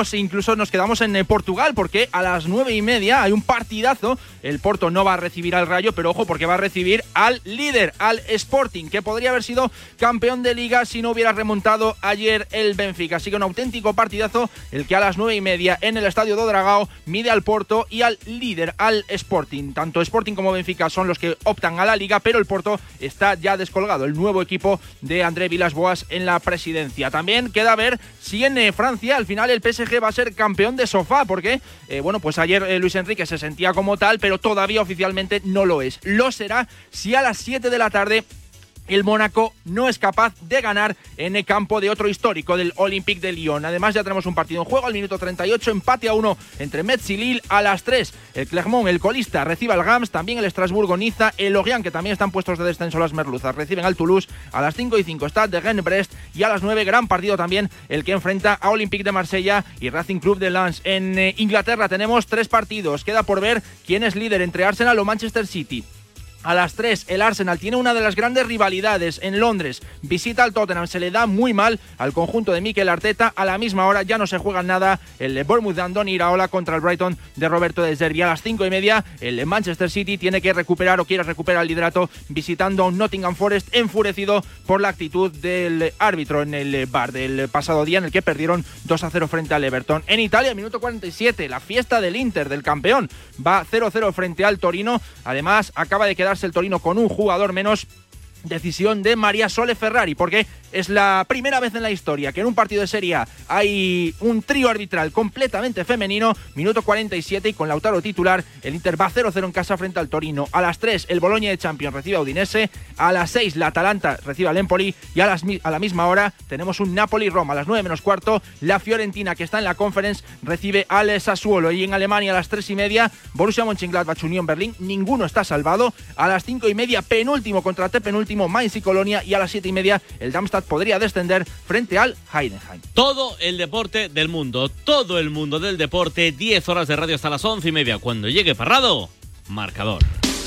S2: nos quedamos en Portugal porque a las 9:30 hay un partidazo. El Porto no va a recibir al Rayo, pero ojo porque va a recibir al líder, al Sporting, que podría haber sido campeón de Liga si no hubiera remontado ayer el Benfica. Así que un auténtico partidazo el que a las 9:30 en el Estadio do Dragao mide al Porto y al líder, al Sporting. Tanto Sporting como Benfica son los que optan a la Liga, pero el Porto está ya descolgado, el nuevo equipo de André Vilas-Boas en la presidencia. También queda ver si en Francia al final el PSG va a ser campeón de sofá, porque pues ayer Luis Enrique se sentía como tal, pero todavía oficialmente no lo es. Lo será si a las 7 de la tarde el Mónaco no es capaz de ganar en el campo de otro histórico, del Olympique de Lyon. Además ya tenemos un partido en juego al minuto 38, empate a 1 entre Metz y Lille. A las 3 el Clermont, el colista, recibe al Gams, también el Estrasburgo-Niza, el Lorient, que también están puestos de descenso las merluzas, reciben al Toulouse. A las 5:05 está de Rennes-Brest y a las 9 gran partido también el que enfrenta a Olympique de Marsella y Racing Club de Lens. En Inglaterra tenemos 3 partidos, queda por ver quién es líder entre Arsenal o Manchester City. A las 3 el Arsenal tiene una de las grandes rivalidades en Londres, visita al Tottenham, se le da muy mal al conjunto de Mikel Arteta. A la misma hora ya no se juega nada el Bournemouth de Andoni Iraola contra el Brighton de Roberto De Zerbi. A las 5:30 el Manchester City tiene que recuperar o quiere recuperar el liderato visitando a un Nottingham Forest enfurecido por la actitud del árbitro en el bar del pasado día en el que perdieron 2-0 frente al Everton. En Italia, minuto 47, la fiesta del Inter, del campeón, va 0-0 frente al Torino. Además acaba de quedarse el Torino con un jugador menos. Decisión de María Sole Ferrari, porque es la primera vez en la historia que en un partido de Serie A hay un trío arbitral completamente femenino. Minuto 47 y con Lautaro titular, el Inter va 0-0 en casa frente al Torino. A las 3 el Bologna de Champions recibe a Udinese, a las 6 la Atalanta recibe al Empoli y a la misma hora tenemos un Napoli-Roma. A las 9:15 la Fiorentina, que está en la Conference, recibe al Sassuolo. Y en Alemania a las 3:30 Borussia Mönchengladbach, Unión Berlín, ninguno está salvado. A las 5:30 penúltimo contra antepenúltimo Mainz y Colonia, y a las 7:30 el Darmstadt podría descender frente al Heidenheim.
S28: Todo el deporte del mundo, todo el mundo del deporte, 10 horas de radio hasta las 11:30. Cuando llegue Parrado, marcador.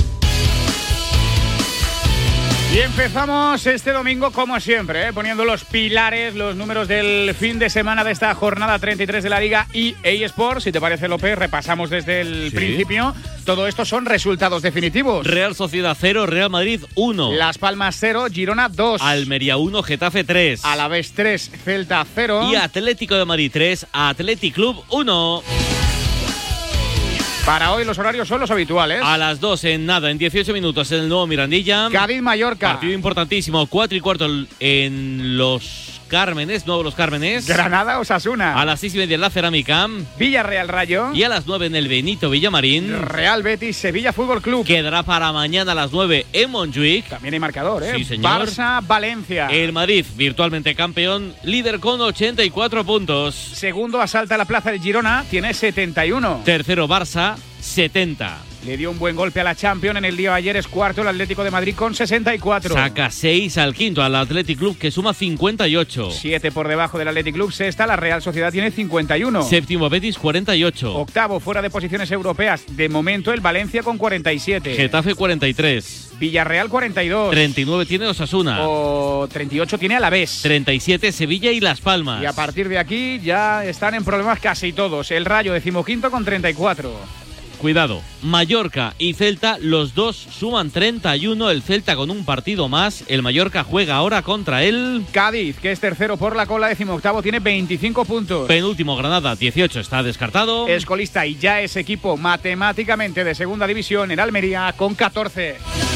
S27: Y empezamos este domingo como siempre, poniendo los pilares, los números del fin de semana de esta jornada 33 de la Liga EA Sports. Si te parece, López, repasamos desde el principio. Todo esto son resultados definitivos.
S28: Real Sociedad 0, Real Madrid 1.
S27: Las Palmas 0, Girona 2.
S28: Almería 1, Getafe 3.
S27: Alavés 3, Celta 0.
S28: Y Atlético de Madrid 3, Athletic Club 1.
S27: Para hoy los horarios son los habituales.
S28: A las 2 en 18 minutos en el nuevo Mirandilla.
S27: Cádiz-Mallorca.
S28: Partido importantísimo, 4:15 en los Cármenes, nuevo Los Cármenes.
S27: Granada Osasuna.
S28: A las 6:30 en la Cerámica.
S27: Villarreal Rayo.
S28: Y a las 9 en el Benito Villamarín.
S27: Real Betis Sevilla Fútbol Club.
S28: Quedará para mañana a las 9 en Montjuic.
S27: También hay marcador, ¿eh?
S28: Sí, señor.
S27: Barça Valencia.
S28: El Madrid, virtualmente campeón, líder con 84 puntos.
S27: Segundo asalta la plaza del Girona, tiene 71.
S28: Tercero Barça, 70.
S27: Le dio un buen golpe a la Champions en el día de ayer, es cuarto el Atlético de Madrid con 64.
S28: Saca 6 al quinto, al Athletic Club, que suma 58.
S27: 7 por debajo del Athletic Club, sexta, la Real Sociedad tiene 51.
S28: Séptimo Betis, 48.
S27: Octavo, fuera de posiciones europeas, de momento el Valencia con 47.
S28: Getafe, 43.
S27: Villarreal, 42.
S28: 39 tiene Osasuna.
S27: O 38 tiene Alavés.
S28: 37 Sevilla y Las Palmas.
S27: Y a partir de aquí ya están en problemas casi todos. El Rayo, decimoquinto con 34.
S28: Cuidado, Mallorca y Celta, los dos suman 31, el Celta con un partido más, el Mallorca juega ahora contra el
S27: Cádiz, que es tercero por la cola, 18º, tiene 25 puntos.
S28: Penúltimo Granada, 18, está descartado.
S27: Es colista y ya es equipo matemáticamente de segunda división, el Almería con 14.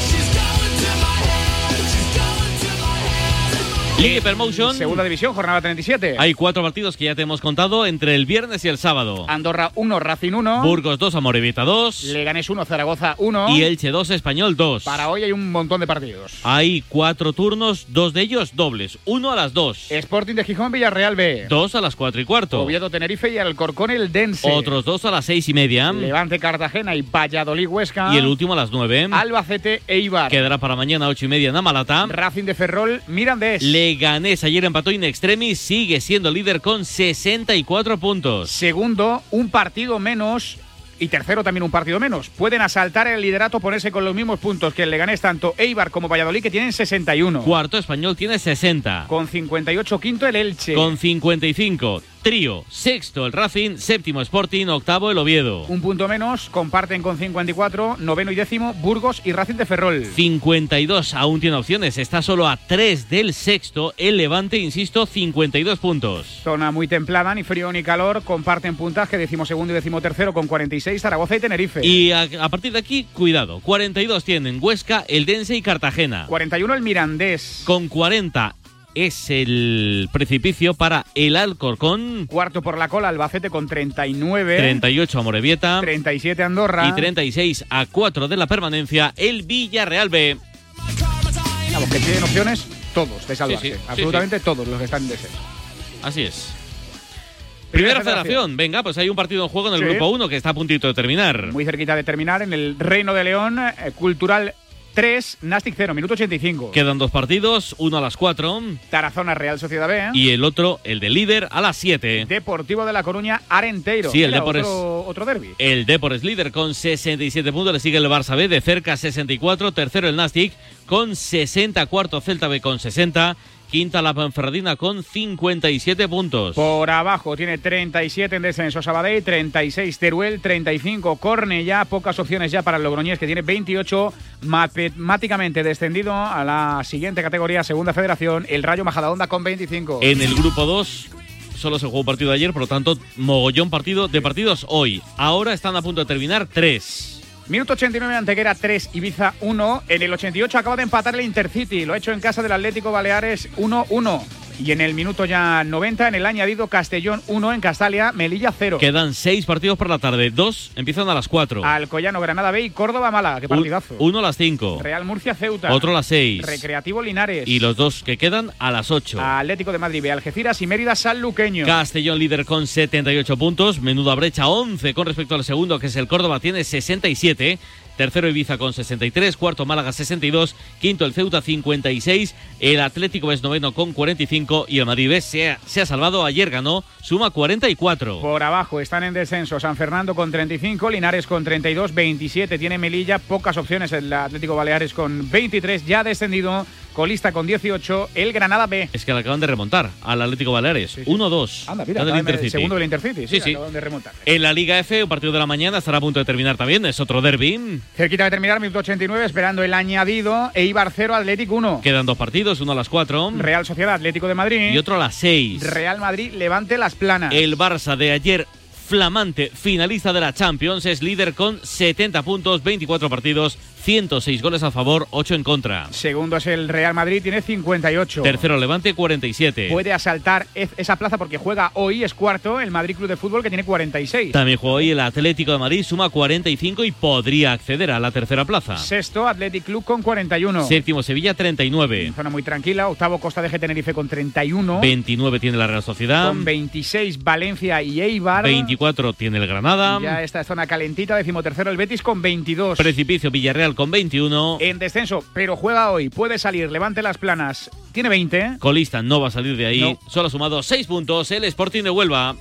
S28: Liga Hypermotion.
S27: Segunda división, jornada 37.
S28: Hay 4 partidos que ya te hemos contado entre el viernes y el sábado.
S27: Andorra 1, Racing 1.
S28: Burgos 2, Amorebieta 2.
S27: Leganés 1, Zaragoza 1.
S28: Y Elche 2, Español 2.
S27: Para hoy hay un montón de partidos.
S28: Hay 4 turnos, 2 de ellos dobles. 1 a las 2.
S27: Sporting de Gijón, Villarreal B.
S28: 2 a las 4:15.
S27: Oviedo, Tenerife y Alcorcón, el Dense.
S28: Otros 2 a las 6:30.
S27: Levante, Cartagena y Valladolid, Huesca.
S28: Y el último a las 9.
S27: Albacete, Eibar.
S28: Quedará para mañana 8:30 en Amalata.
S27: Racing de Ferrol, Mirandés.
S28: Leganés ayer empató in extremis, sigue siendo líder con 64 puntos.
S27: Segundo, un partido menos. Y tercero, también un partido menos. Pueden asaltar el liderato, ponerse con los mismos puntos que el Leganés, tanto Eibar como Valladolid, que tienen 61.
S28: Cuarto, Español tiene 60.
S27: Con 58, quinto el Elche.
S28: Con 55. Trío, sexto el Racing, séptimo Sporting, octavo el Oviedo.
S27: Un punto menos, comparten con 54, noveno y décimo Burgos y Racing de Ferrol.
S28: 52, aún tiene opciones, está solo a 3 del sexto, el Levante, insisto, 52 puntos.
S27: Zona muy templada, ni frío ni calor, comparten puntaje, decimosegundo y decimotercero con 46, Zaragoza y Tenerife.
S28: Y a partir de aquí, cuidado, 42 tienen Huesca, Eldense y Cartagena.
S27: 41 el Mirandés.
S28: Con 40 es el precipicio para el Alcorcón.
S27: Cuarto por la cola, Albacete con 39.
S28: 38 Amorebieta.
S27: 37 Andorra.
S28: Y 36 a 4 de la permanencia, el Villarreal B.
S27: Vamos, que tienen opciones todos de salvarse.
S28: Sí, sí,
S27: absolutamente
S28: sí.
S27: Todos los que están en descenso.
S28: Así es. Primera federación. Venga, pues hay un partido en juego en el grupo 1 que está a puntito de terminar.
S27: Muy cerquita de terminar en el Reino de León, Cultural 3, Nastic 0, minuto 85.
S28: Quedan 2 partidos, uno a las 4.
S27: Tarazona, Real Sociedad B.
S28: Y el otro, el de líder, a las 7.
S27: Deportivo de La Coruña, Arenteiro.
S28: Sí, el Depor es
S27: otro derbi.
S28: El Depor es líder con 67 puntos, le sigue el Barça B de cerca 64, tercero el Nastic con 60, cuarto Celta B con 60. Quinta la Ponferradina con 57 puntos.
S27: Por abajo tiene 37 en descenso Sabadell, 36 Teruel, 35 Cornellá, pocas opciones ya para el Logroñés que tiene 28, matemáticamente descendido a la siguiente categoría, segunda federación, el Rayo Majadahonda con 25.
S28: En el grupo 2 solo se jugó un partido ayer, por lo tanto mogollón de partidos hoy. Ahora están a punto de terminar 3.
S27: Minuto 89, Antequera 3, Ibiza 1. En el 88 acaba de empatar el Intercity. Lo ha hecho en casa del Atlético Baleares 1-1. Y en el minuto ya 90, en el añadido, Castellón 1, en Castalia, Melilla 0.
S28: Quedan 6 partidos por la tarde. 2 empiezan a las 4.
S27: Alcoyano, Granada B y Córdoba Málaga. Qué partidazo.
S28: Uno a las 5.
S27: Real Murcia Ceuta.
S28: Otro a las 6.
S27: Recreativo Linares.
S28: Y los 2 que quedan a las 8.
S27: Atlético de Madrid B, Algeciras y Mérida Sanluqueño.
S28: Castellón líder con 78 puntos. Menuda brecha, 11 con respecto al segundo, que es el Córdoba, tiene 67. Tercero Ibiza con 63, cuarto Málaga 62, quinto el Ceuta 56, el Atlético es noveno con 45 y el Madrid B se ha salvado, ayer ganó, suma 44.
S27: Por abajo están en descenso San Fernando con 35, Linares con 32, 27 tiene Melilla, pocas opciones el Atlético Baleares con 23, ya descendido, colista con 18, el Granada B.
S28: Es que le acaban de remontar al Atlético Baleares, sí, sí. 1-2.
S27: Anda, mira, el segundo del Intercity, sí. Acaban de remontar.
S28: En la Liga F, un partido de la mañana, estará a punto de terminar también, es otro derbi.
S27: Cerquita de terminar, minuto 89, esperando el añadido, Eibar 0, Atlético 1.
S28: Quedan 2 partidos, uno a las 4.
S27: Real Sociedad, Atlético de Madrid.
S28: Y otro a las 6.
S27: Real Madrid, Levante Las Planas.
S28: El Barça de ayer, flamante finalista de la Champions, es líder con 70 puntos, 24 partidos, 106 goles a favor, 8 en contra.
S27: Segundo es el Real Madrid, tiene 58.
S28: Tercero Levante, 47.
S27: Puede asaltar esa plaza porque juega hoy, es cuarto, el Madrid Club de Fútbol, que tiene 46.
S28: También juega hoy el Atlético de Madrid, suma 45 y podría acceder a la tercera plaza.
S27: Sexto, Athletic Club con 41.
S28: Séptimo, Sevilla, 39.
S27: Zona muy tranquila. Octavo, Costa de Tenerife con 31.
S28: 29 tiene la Real Sociedad.
S27: Con 26, Valencia y Eibar.
S28: 24 tiene el Granada.
S27: Ya esta zona calentita. 13º, el Betis con 22.
S28: Precipicio, Villarreal con 21.
S27: En descenso, pero juega hoy. Puede salir, Levante Las Planas. Tiene 20.
S28: Colista no va a salir de ahí.
S27: No.
S28: Solo ha sumado 6 puntos el Sporting de Huelva.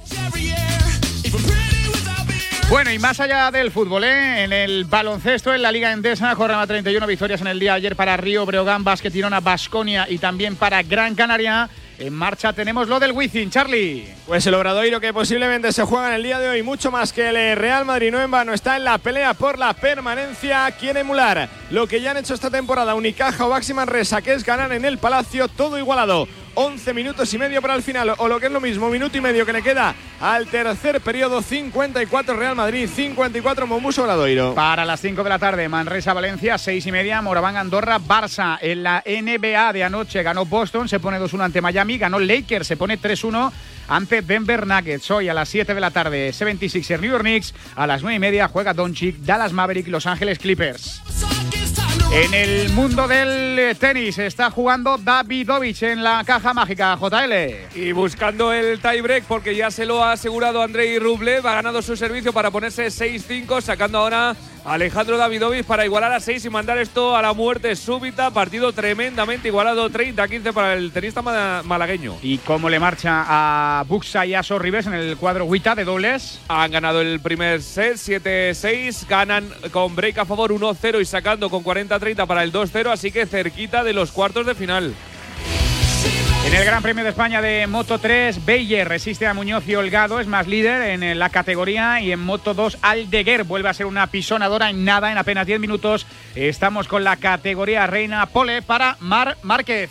S27: Bueno, y más allá del fútbol, en el baloncesto, en la Liga Endesa, jornada 31, victorias en el día de ayer para Río Breogán, Basket Girona, Baskonia y también para Gran Canaria. En marcha tenemos lo del Wizzing, Charlie.
S3: Pues el Obradoiro, que posiblemente se juega en el día de hoy mucho más que el Real Madrid, no en vano está en la pelea por la permanencia. Quiere emular lo que ya han hecho esta temporada Unicaja o Baxi Manresa, que es ganar en el Palacio, todo igualado. 11 minutos y medio para el final, o lo que es lo mismo, minuto y medio que le queda al tercer periodo. 54 Real Madrid, 54 Mombus Obradoiro.
S27: Para las 5 de la tarde, Manresa-Valencia, 6:30, Moraván-Andorra, Barça. En la NBA de anoche ganó Boston, se pone 2-1 ante Miami, ganó Lakers, se pone 3-1 ante Denver Nuggets. Hoy a las 7 de la tarde, 76ers New York Knicks, a las 9:30 juega Doncic, Dallas Maverick, Los Ángeles Clippers. En el mundo del tenis está jugando Davidovich en la caja mágica, JL.
S4: Y buscando el tiebreak porque ya se lo ha asegurado Andrei Rublev, ha ganado su servicio para ponerse 6-5, sacando ahora a Alejandro Davidovich para igualar a 6 y mandar esto a la muerte súbita. Partido tremendamente igualado, 30-15 para el tenista malagueño.
S27: ¿Y cómo le marcha a Buxa y a Sorribes en el cuadro WTA de dobles?
S4: Han ganado el primer set, 7-6, ganan con break a favor 1-0 y sacando con 40-30 para el 2-0, así que cerquita de los cuartos de final.
S27: En el Gran Premio de España de Moto 3, Beyer resiste a Muñoz y Holgado, es más líder en la categoría, y en Moto 2, Aldeguer vuelve a ser una pisonadora en nada, en apenas 10 minutos. Estamos con la categoría reina pole para Marc Márquez.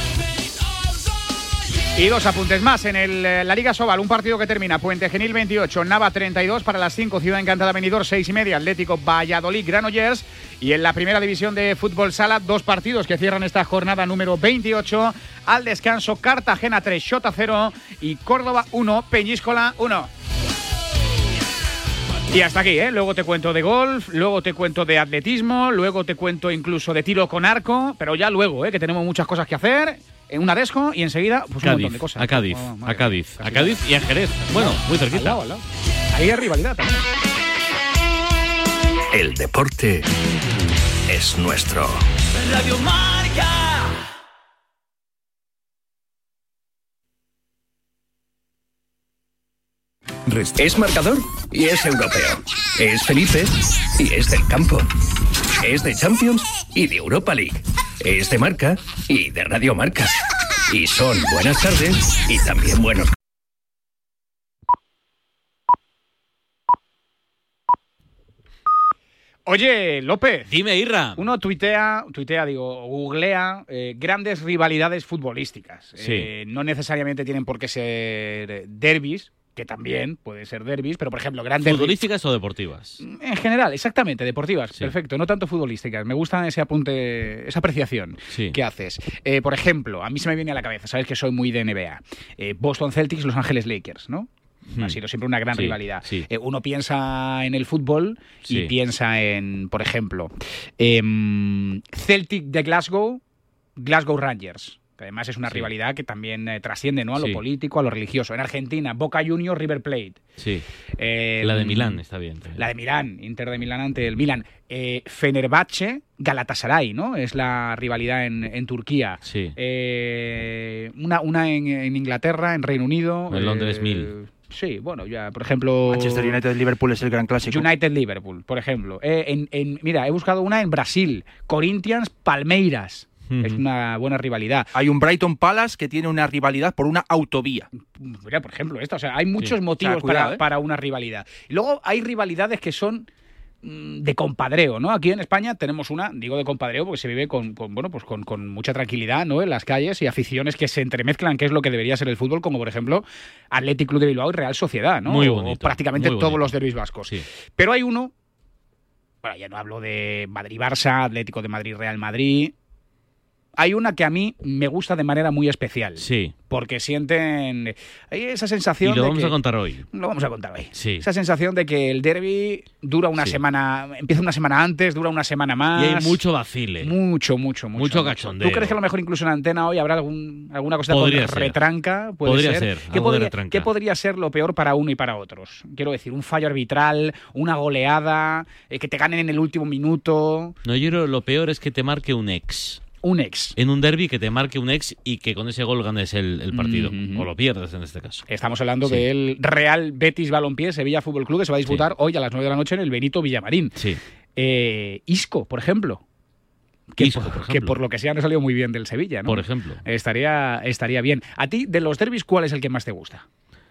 S27: Y dos apuntes más en la Liga Sobal, un partido que termina Puente Genil 28, Nava 32, para las 5 Ciudad Encantada Benidorm 6:30, Atlético Valladolid Granollers. Y en la primera división de fútbol sala, dos partidos que cierran esta jornada número 28, al descanso Cartagena 3, Xota 0 y Córdoba 1, Peñíscola 1. Y hasta aquí, luego te cuento de golf, luego te cuento de atletismo, luego te cuento incluso de tiro con arco, pero ya luego, que tenemos muchas cosas que hacer. En una desco y enseguida pues
S28: Cádiz,
S27: un montón de cosas.
S28: A Cádiz, a Cádiz y a Jerez. Bueno, muy cerquita.
S27: Al lado. Ahí hay rivalidad también.
S24: El deporte es nuestro.
S6: Radio Marca.
S24: Es marcador y es europeo. Es Felipe y es del campo. Es de Champions y de Europa League. Es de Marca y de Radio Marca. Y son buenas tardes y también buenos.
S27: Oye, López.
S28: Dime, Irra.
S27: Uno googlea grandes rivalidades futbolísticas.
S28: Sí.
S27: No necesariamente tienen por qué ser derbis, que también puede ser derbis, pero por ejemplo, grandes...
S28: ¿Futbolísticas o deportivas?
S27: En general, exactamente, deportivas,
S28: sí.
S27: Perfecto, no tanto futbolísticas. Me gusta ese apunte, esa apreciación que haces. Por ejemplo, a mí se me viene a la cabeza, sabes que soy muy de NBA. Boston Celtics, Los Ángeles Lakers, ¿no? Ha sido siempre una gran rivalidad.
S28: Sí.
S27: Uno piensa en el fútbol y piensa en, por ejemplo, Celtic de Glasgow Rangers. Que además es una rivalidad que también trasciende, ¿no? A lo político, a lo religioso. En Argentina, Boca Juniors, River Plate.
S28: Sí. La de Milán está bien.
S27: La de Milán, Inter de Milán ante el Milán. Fenerbahce, Galatasaray, ¿no? Es la rivalidad en Turquía.
S28: Sí.
S27: Una en Inglaterra, en Reino Unido.
S28: En Londres 1000.
S27: Sí, bueno, ya, por ejemplo... Manchester United-Liverpool es el gran clásico. United-Liverpool, por ejemplo. Mira, he buscado una en Brasil. Corinthians-Palmeiras. Es una buena rivalidad. Hay un Brighton Palace que tiene una rivalidad por una autovía. Mira, por ejemplo, esto. O sea, hay muchos motivos para una rivalidad. Y luego hay rivalidades que son de compadreo, ¿no? Aquí en España tenemos una, digo de compadreo porque se vive con mucha tranquilidad, ¿no? En las calles y aficiones que se entremezclan, que es lo que debería ser el fútbol, como por ejemplo Athletic Club de Bilbao y Real Sociedad, ¿no?
S28: Muy bonito,
S27: o prácticamente todos los derbis vascos.
S28: Sí.
S27: Pero hay uno bueno, ya no hablo de Madrid-Barça, Atlético de Madrid-Real Madrid. Hay una que a mí me gusta de manera muy especial.
S28: Sí.
S27: Porque sienten esa sensación
S28: y lo
S27: de
S28: vamos
S27: que,
S28: a contar hoy.
S27: Lo vamos a contar hoy.
S28: Sí.
S27: Esa sensación de que el derbi dura una semana, empieza una semana antes, dura una semana más.
S28: Y hay mucho vacile.
S27: Mucho
S28: cachondeo.
S27: ¿Tú crees que a lo mejor incluso en Antena hoy habrá alguna cosa con retranca?
S28: Podría ser.
S27: ¿Qué podría ser lo peor para uno y para otros? Quiero decir, un fallo arbitral, una goleada, que te ganen en el último minuto.
S28: No, yo creo que lo peor es que te marque un ex.
S27: Un ex.
S28: En un derbi que te marque un ex y que con ese gol ganes el partido. O lo pierdas en este caso.
S27: Estamos hablando del Real Betis Balompié Sevilla Fútbol Club, que se va a disputar hoy a las 9 de la noche en el Benito Villamarín.
S28: Sí.
S27: Isco, por ejemplo. Que por lo que sea no ha salido muy bien del Sevilla, ¿no?
S28: Por ejemplo.
S27: Estaría bien. A ti, de los derbis, ¿cuál es el que más te gusta?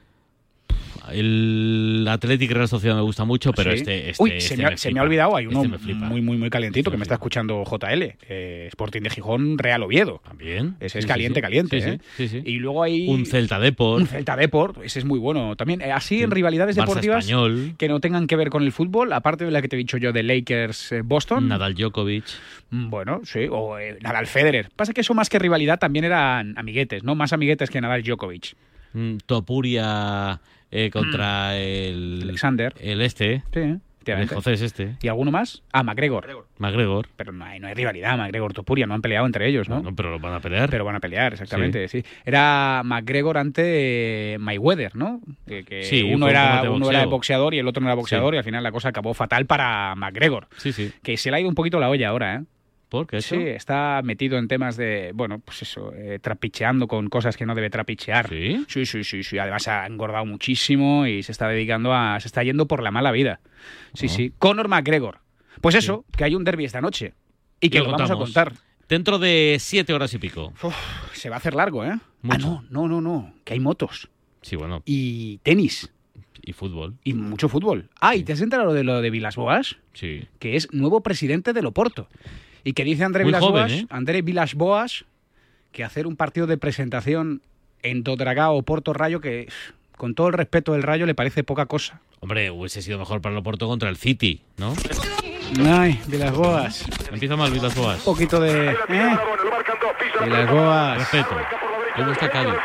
S28: El Athletic Real Sociedad me gusta mucho, pero
S27: ¿sí? Se me ha olvidado, hay uno muy calientito que me está escuchando JL, Sporting de Gijón, Real Oviedo.
S28: También.
S27: Ese es caliente.
S28: Sí.
S27: Y luego hay
S28: un Celta Deport.
S27: Ese es muy bueno. También, así en rivalidades
S28: Barça
S27: deportivas
S28: Español,
S27: que no tengan que ver con el fútbol, aparte de la que te he dicho yo de Lakers Boston.
S28: Nadal Djokovic.
S27: Bueno, sí, o Nadal Federer. Pasa que eso más que rivalidad también eran amiguetes, ¿no? Más amiguetes que Nadal Djokovic.
S28: Topuria contra el
S27: Alexander.
S28: Sí. El escocés
S27: ¿Y alguno más? McGregor. Pero no hay rivalidad, McGregor-Topuria, no han peleado entre ellos, ¿no?
S28: No, pero lo van a pelear.
S27: Pero van a pelear, exactamente, sí. Era McGregor ante Mayweather, ¿no?
S28: Sí,
S27: uno era de boxeador y el otro no era boxeador, y al final la cosa acabó fatal para McGregor.
S28: Sí.
S27: Que se le ha ido un poquito la olla ahora, ¿eh?
S28: ¿Por qué eso?
S27: Sí, está metido en temas de, trapicheando con cosas que no debe trapichear.
S28: ¿Sí?
S27: Sí. Además ha engordado muchísimo y se está se está yendo por la mala vida. Sí. Conor McGregor. Pues eso, que hay un derbi esta noche. Y que lo vamos a contar.
S28: Dentro de 7 horas y pico.
S27: Se va a hacer largo, ¿eh?
S28: Mucho.
S27: No. Que hay motos.
S28: Sí, bueno.
S27: Y tenis.
S28: Y fútbol.
S27: Y mucho fútbol. ¿Y te has enterado de lo de Vilas-Boas?
S28: Sí.
S27: Que es nuevo presidente del Oporto. Y que dice André Vilas-Boas que hacer un partido de presentación en Dodragao o Porto Rayo, que con todo el respeto del Rayo le parece poca cosa.
S28: Hombre, hubiese sido mejor para el Oporto contra el City, ¿no?
S27: Ay, Vilas-Boas.
S28: Empieza mal Vilas-Boas.
S27: Un poquito de... Vilas-Boas.
S28: Respeto. ¿Cómo está Cádiz?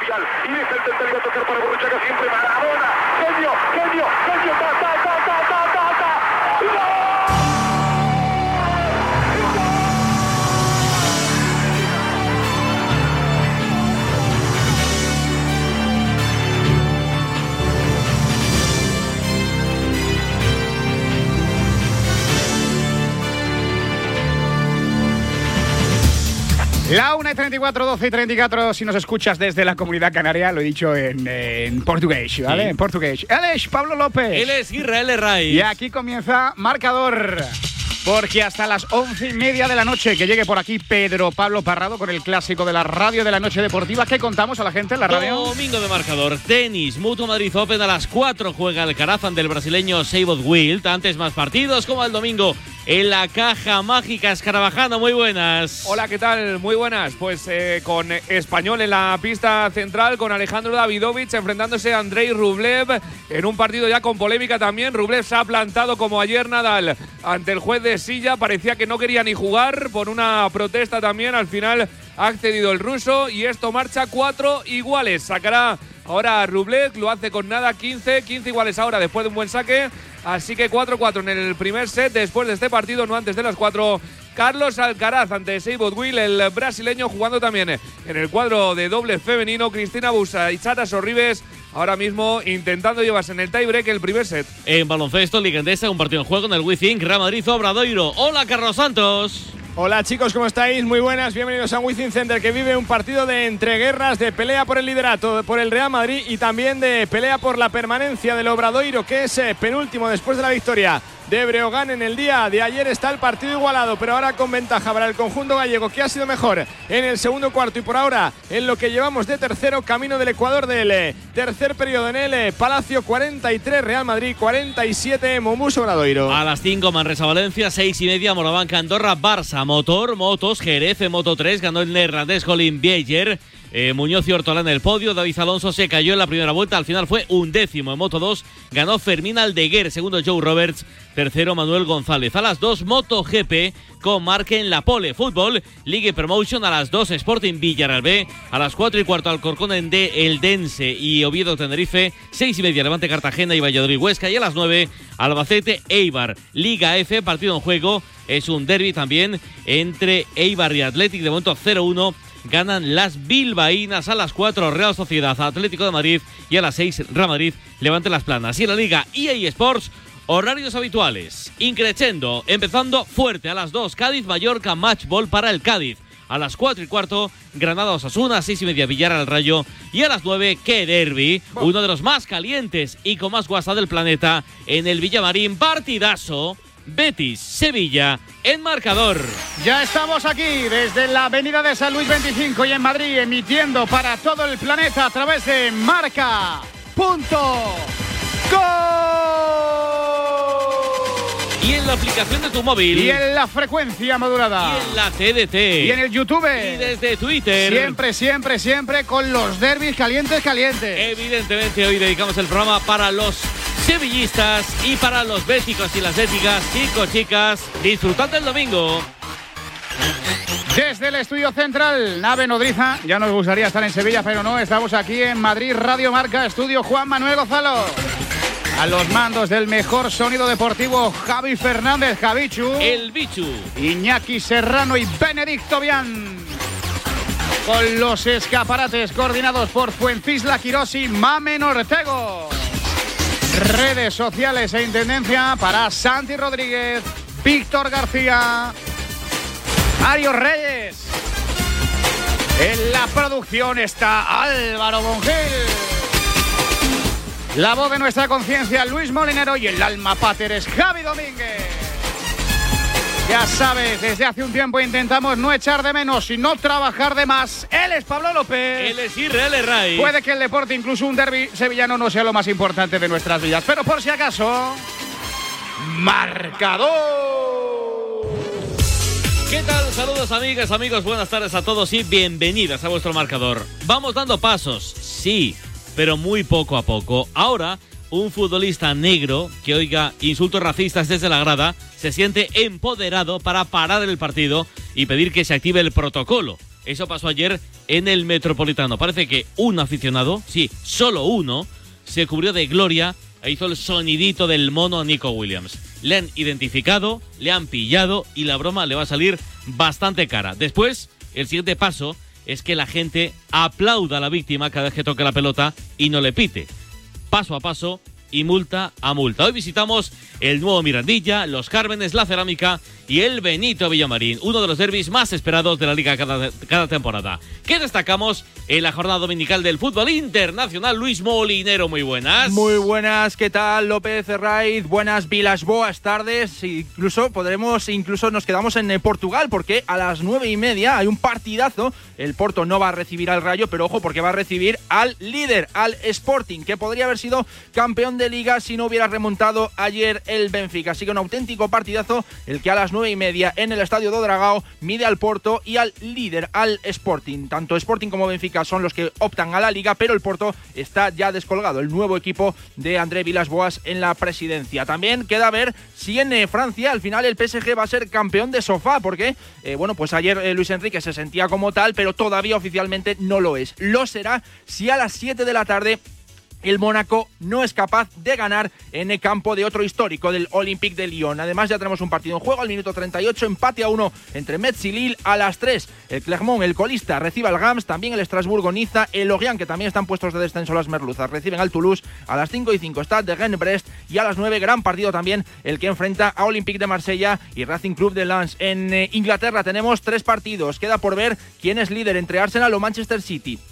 S27: La 1:34, 12:34, si nos escuchas desde la Comunidad Canaria, lo he dicho en portugués, ¿vale? Sí. En portugués. Él es Pablo López.
S28: Él es Israel Raiz.
S27: Y aquí comienza Marcador. Porque hasta las 11:30 de la noche que llegue por aquí Pedro Pablo Parrado con el clásico de la radio de la noche deportiva. ¿Qué contamos a la gente en la radio?
S28: Domingo de Marcador, tenis, Mutua Madrid Open a las 4 juega el Carazán del brasileño Seibot Wild. Antes más partidos como el domingo en la Caja Mágica. Escarabajano, muy buenas.
S4: Hola, ¿qué tal? Muy buenas. Pues con Español en la pista central, con Alejandro Davidovich enfrentándose a Andrei Rublev en un partido ya con polémica también. Rublev se ha plantado como ayer Nadal ante el juez de silla, parecía que no quería ni jugar por una protesta también. Al final ha accedido el ruso y esto marcha 4 iguales. Sacará ahora a Rublev, lo hace con nada, 15 iguales ahora después de un buen saque. Así que 4-4 en el primer set después de este partido, no antes de las 4. Carlos Alcaraz ante Seibot Wild, el brasileño, jugando también en el cuadro de doble femenino. Cristina Busa y Chara Sorribes ahora mismo intentando llevarse en el tiebreak el primer set.
S28: En baloncesto, Liga Endesa, un partido en juego en el Wizzing, Real Madrid Obradoiro. Hola, Carlos Santos.
S3: Hola chicos, ¿cómo estáis? Muy buenas, bienvenidos a Wizzing Center, que vive un partido de entreguerras, de pelea por el liderato, por el Real Madrid y también de pelea por la permanencia del Obradoiro, que es penúltimo después de la victoria de Breogán en el día de ayer. Está el partido igualado, pero ahora con ventaja para el conjunto gallego, que ha sido mejor en el segundo cuarto y por ahora en lo que llevamos de tercero, camino del Ecuador del tercer periodo en el Palacio. 43 Real Madrid, 47 Mombus Obradoiro.
S28: A las 5 Manresa Valencia, 6:30 Morabanca Andorra Barça. Motor, Motos, Jerez, Moto3, ganó el neerlandés Colin Bieger. Muñoz y Hortolán en el podio. David Alonso se cayó en la primera vuelta. Al final fue 11º. En Moto 2 ganó Fermín Aldeguer. Segundo, Joe Roberts. Tercero, Manuel González. A las 2, MotoGP con Marque en la pole. Fútbol, Ligue Promotion. A las 2, Sporting Villarreal B. A las 4:15, Alcorcón en Eldense y Oviedo Tenerife. 6:30, Levante Cartagena y Valladolid Huesca. Y a las 9, Albacete Eibar. Liga F, partido en juego. Es un derbi también entre Eibar y Athletic. De momento 0-1. Ganan las bilbaínas. A las 4, Real Sociedad Atlético de Madrid. Y a las 6, Real Madrid Levante Las Planas. Y en la Liga EA Sports, horarios habituales. Increchendo, empezando fuerte. A las 2, Cádiz Mallorca, match ball para el Cádiz. A las 4:15, Granada Osasuna. 6:30, Villarreal Rayo. Y a las 9, qué derbi, uno de los más calientes y con más guasa del planeta en el Villamarín. Partidazo, Betis-Sevilla en marcador.
S27: Ya estamos aquí desde la avenida de San Luis 25 y en Madrid, emitiendo para todo el planeta a través de Marca.com.
S28: Y en la aplicación de tu móvil.
S27: Y en la frecuencia modulada.
S28: Y en la TDT.
S27: Y en el YouTube.
S28: Y desde Twitter.
S27: Siempre con los derbis calientes.
S28: Evidentemente hoy dedicamos el programa para los sevillistas y para los béticos y las béticas. Chicos, chicas, disfrutad del domingo.
S27: Desde el estudio central, nave nodriza. Ya nos gustaría estar en Sevilla, pero no. Estamos aquí en Madrid, Radio Marca, estudio Juan Manuel Gonzalo. A los mandos del mejor sonido deportivo, Javi Fernández, Javichu.
S28: El Bichu.
S27: Iñaki Serrano y Benedicto Vian. Con los escaparates coordinados por Fuencisla Quirós y Mamen Ortego. Redes sociales e intendencia para Santi Rodríguez, Víctor García, Mario Reyes. En la producción está Álvaro Bongil. La voz de nuestra conciencia, Luis Molinero, y el alma pater es Javi Domínguez. Ya sabes, desde hace un tiempo intentamos no echar de menos y no trabajar de más. Él es Pablo López.
S28: Él es Israel Herray.
S27: Puede que el deporte, incluso un derbi sevillano, no sea lo más importante de nuestras vidas, pero por si acaso, marcador.
S28: ¿Qué tal? Saludos amigas, amigos, buenas tardes a todos y bienvenidas a vuestro marcador. Vamos dando pasos, sí, pero muy poco a poco. Ahora, un futbolista negro que oiga insultos racistas desde la grada se siente empoderado para parar el partido y pedir que se active el protocolo. Eso pasó ayer en el Metropolitano. Parece que un aficionado, sí, solo uno, se cubrió de gloria e hizo el sonidito del mono a Nico Williams. Le han identificado, le han pillado y la broma le va a salir bastante cara. Después, el siguiente paso es que la gente aplauda a la víctima cada vez que toque la pelota y no le pite. Paso a paso y multa a multa. Hoy visitamos el nuevo Mirandilla, los Cármenes, la Cerámica y el Benito Villamarín, uno de los derbis más esperados de la Liga cada temporada. ¿Qué destacamos en la jornada dominical del fútbol internacional? Luis Molinero, muy buenas.
S27: Muy buenas, ¿qué tal? López Herraiz, buenas Vilas, boas tardes. Incluso nos quedamos en Portugal, porque a las 9:30 hay un partidazo. El Porto no va a recibir al Rayo, pero ojo, porque va a recibir al líder, al Sporting, que podría haber sido campeón de Liga si no hubiera remontado ayer el Benfica. Así que un auténtico partidazo, el que a las 9:30 en el Estadio do Dragao mide al Porto y al líder, al Sporting. Tanto Sporting como Benfica son los que optan a la Liga, pero el Porto está ya descolgado, el nuevo equipo de André Vilas-Boas en la presidencia. También queda ver si en Francia al final el PSG va a ser campeón de sofá, porque pues ayer Luis Enrique se sentía como tal, pero todavía oficialmente no lo es. Lo será si a las 7 de la tarde el Mónaco no es capaz de ganar en el campo de otro histórico, del Olympique de Lyon. Además, ya tenemos un partido en juego al minuto 38, empate a 1 entre Metz y Lille. A las 3, el Clermont, el colista, recibe al Gams, también el Estrasburgo-Niza, el Lorient, que también están puestos de descenso las merluzas, reciben al Toulouse. A las 5:05 está de Rennes-Brest, y a las 9, gran partido también, el que enfrenta a Olympique de Marsella y Racing Club de Lens. En Inglaterra tenemos 3 partidos, queda por ver quién es líder entre Arsenal o Manchester City.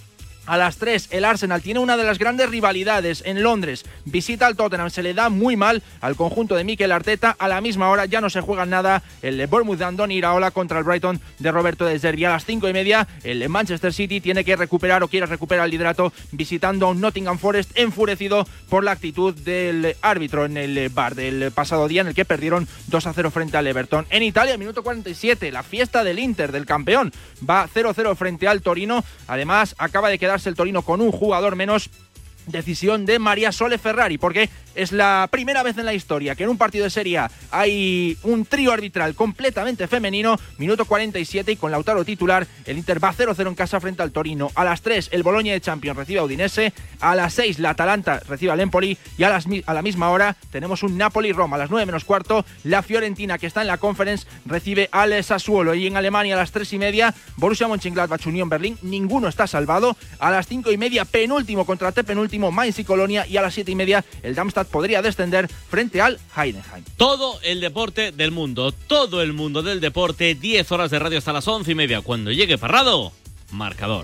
S2: A las 3, el Arsenal tiene una de las grandes rivalidades en Londres. Visita al Tottenham, se le da muy mal al conjunto de Mikel Arteta. A la misma hora ya no se juega nada el Bournemouth de Andoni Iraola contra el Brighton de Roberto De Zerbi. A las 5:30, el Manchester City tiene que recuperar o quiere recuperar el liderato visitando a un Nottingham Forest enfurecido por la actitud del árbitro en el VAR del pasado día en el que perdieron 2-0 frente al Everton. En Italia, minuto 47, la fiesta del Inter, del campeón. Va 0-0 frente al Torino. Además, acaba de quedarse el Torino con un jugador menos. Decisión de María Sole Ferrari, porque es la primera vez en la historia que en un partido de Serie A hay un trío arbitral completamente femenino. Minuto 47 y con Lautaro titular, el Inter va 0-0 en casa frente al Torino. A las 3 el Bologna de Champions recibe a Udinese, a las 6 la Atalanta recibe al Empoli y a la misma hora tenemos un Napoli-Roma. A las 9 menos cuarto la Fiorentina, que está en la Conference, recibe al Sassuolo. Y en Alemania a las 3:30 Borussia Mönchengladbach, Unión Berlín. Ninguno está salvado. A las 5:30 penúltimo contra antepenúltimo Mainz y Colonia, y a las 7:30 el Darmstadt podría descender frente al Heidenheim.
S28: Todo el deporte del mundo, todo el mundo del deporte, 10 horas de radio hasta las 11:30. Cuando llegue Parrado, marcador.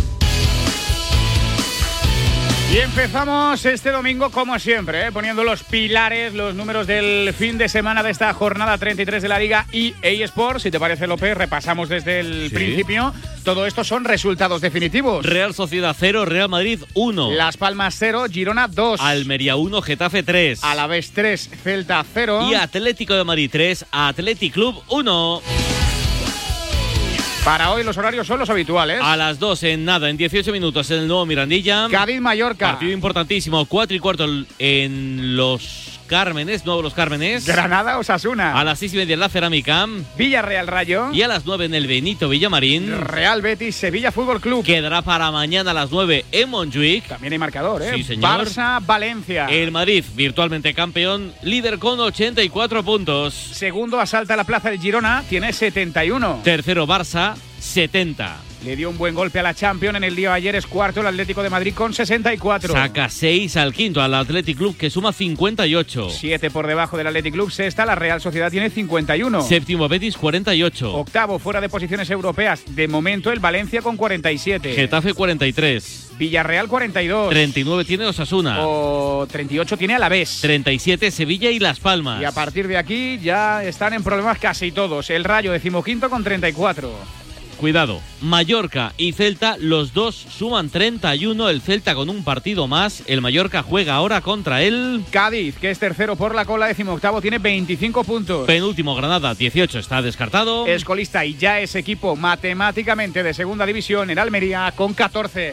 S27: Y empezamos este domingo como siempre, poniendo los pilares, los números del fin de semana de esta jornada 33 de la Liga EA Sports. Si te parece, López, repasamos desde el principio. Todo esto son resultados definitivos.
S28: Real Sociedad 0, Real Madrid 1.
S27: Las Palmas 0, Girona 2.
S28: Almería 1, Getafe 3.
S27: Alavés 3, Celta 0.
S28: Y Atlético de Madrid 3, Athletic Club 1.
S27: Para hoy los horarios son los habituales.
S28: A las 2 en 18 minutos en el nuevo Mirandilla.
S27: Cádiz-Mallorca.
S5: Partido importantísimo, 4:15 en Los Cármenes, nuevo Los Cármenes.
S27: Granada-Osasuna.
S5: A las 6:30 en la Cerámica.
S27: Villarreal-Rayo.
S5: Y a las 9 en el Benito Villamarín.
S27: Real Betis-Sevilla Fútbol Club.
S5: Quedará para mañana a las 9 en Montjuic.
S27: También hay marcador, ¿eh?
S5: Sí, señor.
S27: Barça-Valencia.
S5: El Madrid, virtualmente campeón, líder con 84 puntos.
S27: Segundo asalta la plaza del Girona, tiene 71.
S5: Tercero Barça, 70.
S27: Le dio un buen golpe a la Champions en el día de ayer, es cuarto el Atlético de Madrid con 64.
S5: Saca 6 al quinto, al Athletic Club, que suma 58.
S27: 7 por debajo del Athletic Club, sexta, la Real Sociedad tiene 51.
S5: Séptimo Betis, 48.
S27: Octavo, fuera de posiciones europeas, de momento el Valencia con 47.
S5: Getafe, 43.
S27: Villarreal, 42.
S5: 39 tiene Osasuna.
S27: O 38 tiene Alavés.
S5: 37 Sevilla y Las Palmas.
S27: Y a partir de aquí ya están en problemas casi todos. El Rayo, decimoquinto con 34.
S5: Cuidado, Mallorca y Celta, los dos suman 31, el Celta con un partido más, el Mallorca juega ahora contra el
S27: Cádiz, que es tercero por la cola, decimoctavo, tiene 25 puntos.
S5: Penúltimo Granada, 18, está descartado.
S27: Es colista y ya es equipo matemáticamente de segunda división en Almería con 14.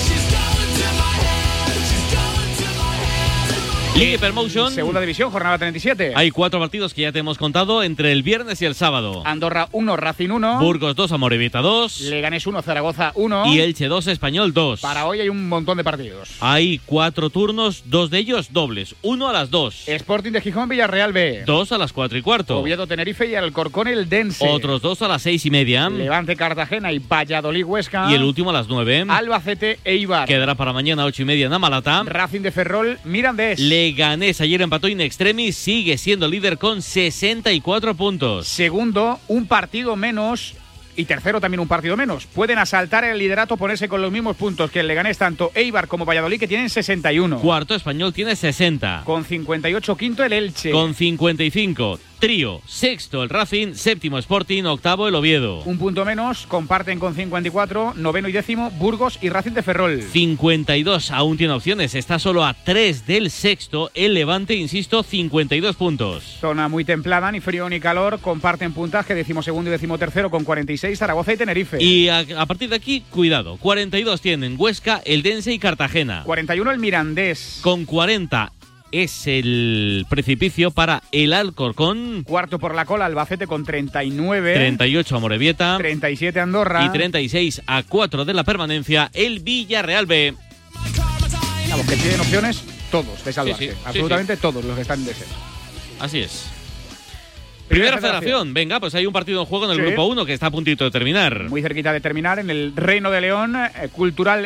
S5: Liga Hypermotion.
S27: Segunda división, jornada 37.
S5: Hay 4 partidos que ya te hemos contado entre el viernes y el sábado.
S27: Andorra 1, Racing 1.
S5: Burgos 2, Amorebieta 2.
S27: Leganés 1, Zaragoza 1.
S5: Y Elche 2, Español 2.
S27: Para hoy hay un montón de partidos.
S5: Hay 4 turnos, 2 de ellos dobles. 1 a las 2.
S27: Sporting de Gijón, Villarreal B.
S5: 2 a las 4:15.
S27: Oviedo, Tenerife y Alcorcón, el Dense.
S5: Otros 2 a las 6:30.
S27: Levante, Cartagena y Valladolid, Huesca.
S5: Y el último a las 9.
S27: Albacete, Eibar.
S5: Quedará para mañana 8:30 en Amalata.
S27: Racing de Ferrol, Mirandés.
S5: Leganés ayer empató in extremis, sigue siendo líder con 64 puntos.
S27: Segundo, un partido menos. Y tercero, también un partido menos. Pueden asaltar el liderato, ponerse con los mismos puntos que el Leganés, tanto Eibar como Valladolid, que tienen 61.
S5: Cuarto, Español tiene 60.
S27: Con 58, quinto el Elche.
S5: Con 55. Trío, sexto el Racing, séptimo Sporting, octavo el Oviedo.
S27: Un punto menos, comparten con 54, noveno y décimo Burgos y Racing de Ferrol.
S5: 52, aún tiene opciones, está solo a 3 del sexto, el Levante, insisto, 52 puntos.
S27: Zona muy templada, ni frío ni calor, comparten puntaje, decimosegundo y decimotercero con 46, Zaragoza y Tenerife.
S5: Y a partir de aquí, cuidado, 42 tienen Huesca, Eldense y Cartagena.
S27: 41 el Mirandés.
S5: Con 40 es el precipicio para el Alcorcón.
S27: Cuarto por la cola, Albacete con 39.
S5: 38 Amorebieta.
S27: 37 Andorra.
S5: Y 36 a 4 de la permanencia, el Villarreal B.
S27: Vamos, que tienen opciones todos de salvarse.
S5: Sí, sí,
S27: absolutamente
S5: sí.
S27: Todos los que están en descenso.
S5: Así es. Primera federación. Venga, pues hay un partido en juego en el grupo 1 que está a puntito de terminar.
S27: Muy cerquita de terminar en el Reino de León, Cultural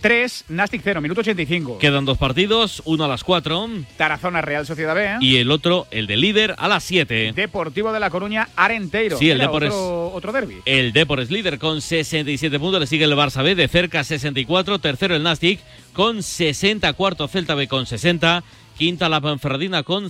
S27: 3, Nastic 0, minuto 85.
S28: Quedan 2 partidos, uno a las 4.
S27: Tarazona, Real Sociedad B.
S28: Y el otro, el de líder, a las 7.
S27: Deportivo de La Coruña, Arenteiro.
S28: Sí, el Depor es
S27: otro derbi.
S28: El Depor es líder con 67 puntos, le sigue el Barça B de cerca 64, tercero el Nastic con 60, cuarto Celta B con 60, quinta la Ponferradina con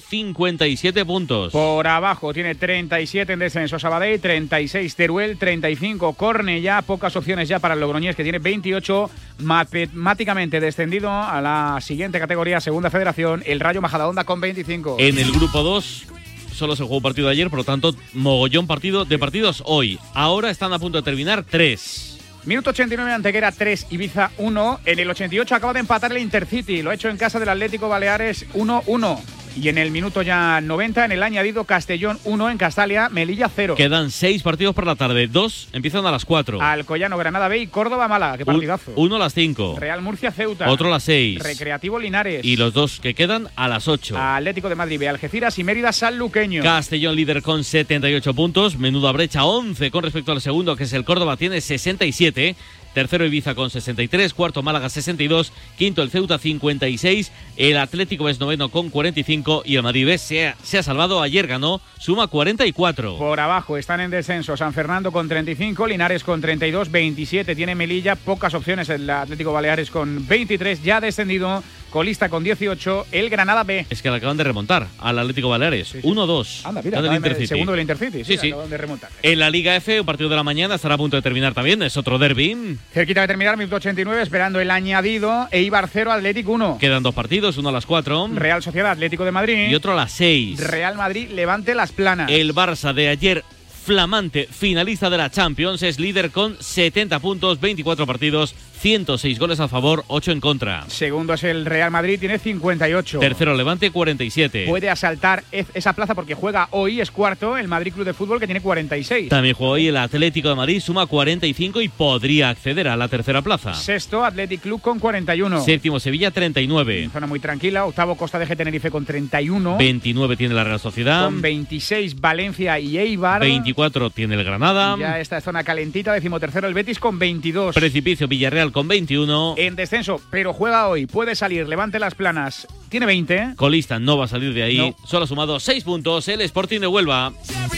S28: 57 puntos.
S27: Por abajo tiene 37 en descenso Sabadell, 36 Teruel, 35 Cornellá, pocas opciones ya para el Logroñés que tiene 28, matemáticamente descendido a la siguiente categoría, segunda federación, el Rayo Majadahonda con 25.
S28: En el grupo 2 solo se jugó un partido ayer, por lo tanto mogollón de partidos hoy. Ahora están a punto de terminar 3.
S27: Minuto 89, Antequera 3, Ibiza 1. En el 88 acaba de empatar el Intercity. Lo ha hecho en casa del Atlético Baleares 1-1. Y en el minuto ya 90, en el añadido, Castellón 1 en Castalia, Melilla 0.
S28: Quedan 6 partidos por la tarde. 2 empiezan a las 4.
S27: Alcoyano, Granada B y Córdoba Málaga. Qué partidazo.
S28: Uno a las 5.
S27: Real Murcia Ceuta.
S28: Otro a las 6.
S27: Recreativo Linares.
S28: Y los 2 que quedan a las 8.
S27: Atlético de Madrid B, Algeciras y Mérida Sanluqueño.
S28: Castellón líder con 78 puntos. Menuda brecha, 11 con respecto al segundo, que es el Córdoba, tiene 67. Tercero Ibiza con 63, cuarto Málaga 62, quinto el Ceuta 56, el Atlético es noveno con 45 y el Madrid B se ha salvado, ayer ganó, suma 44.
S27: Por abajo están en descenso San Fernando con 35, Linares con 32, 27 tiene Melilla, pocas opciones el Atlético Baleares con 23, ya descendido, colista con 18, el Granada B.
S28: Es que le acaban de remontar al Atlético Baleares, sí. 1-2.
S27: Anda, mira, el segundo del Intercity, sí. Acaban de remontar.
S28: En la Liga F, un partido de la mañana, estará a punto de terminar también, es otro derbi.
S27: Cerquita de terminar, minuto 89, esperando el añadido, Eibar 0, Atlético 1.
S28: Quedan 2 partidos, uno a las 4.
S27: Real Sociedad, Atlético de Madrid.
S28: Y otro a las 6.
S27: Real Madrid, Levante Las Planas.
S28: El Barça de ayer, flamante finalista de la Champions, es líder con 70 puntos, 24 partidos, 106 goles a favor, 8 en contra.
S27: Segundo es el Real Madrid, tiene 58.
S28: Tercero Levante, 47.
S27: Puede asaltar esa plaza porque juega hoy, es cuarto, el Madrid Club de Fútbol que tiene 46.
S28: También juega hoy el Atlético de Madrid, suma 45 y podría acceder a la tercera plaza.
S27: Sexto, Athletic Club con 41.
S28: Séptimo, Sevilla, 39.
S27: Zona muy tranquila. Octavo, Costa de Tenerife con 31.
S28: 29 tiene la Real Sociedad.
S27: Con 26, Valencia y Eibar.
S28: 24 tiene el Granada.
S27: Ya esta zona calentita. 13º, el Betis con 22.
S28: Precipicio, Villarreal con 21.
S27: En descenso, pero juega hoy. Puede salir, Levante Las Planas. Tiene 20.
S28: Colista no va a salir de ahí. No. Solo ha sumado 6 puntos el Sporting de Huelva.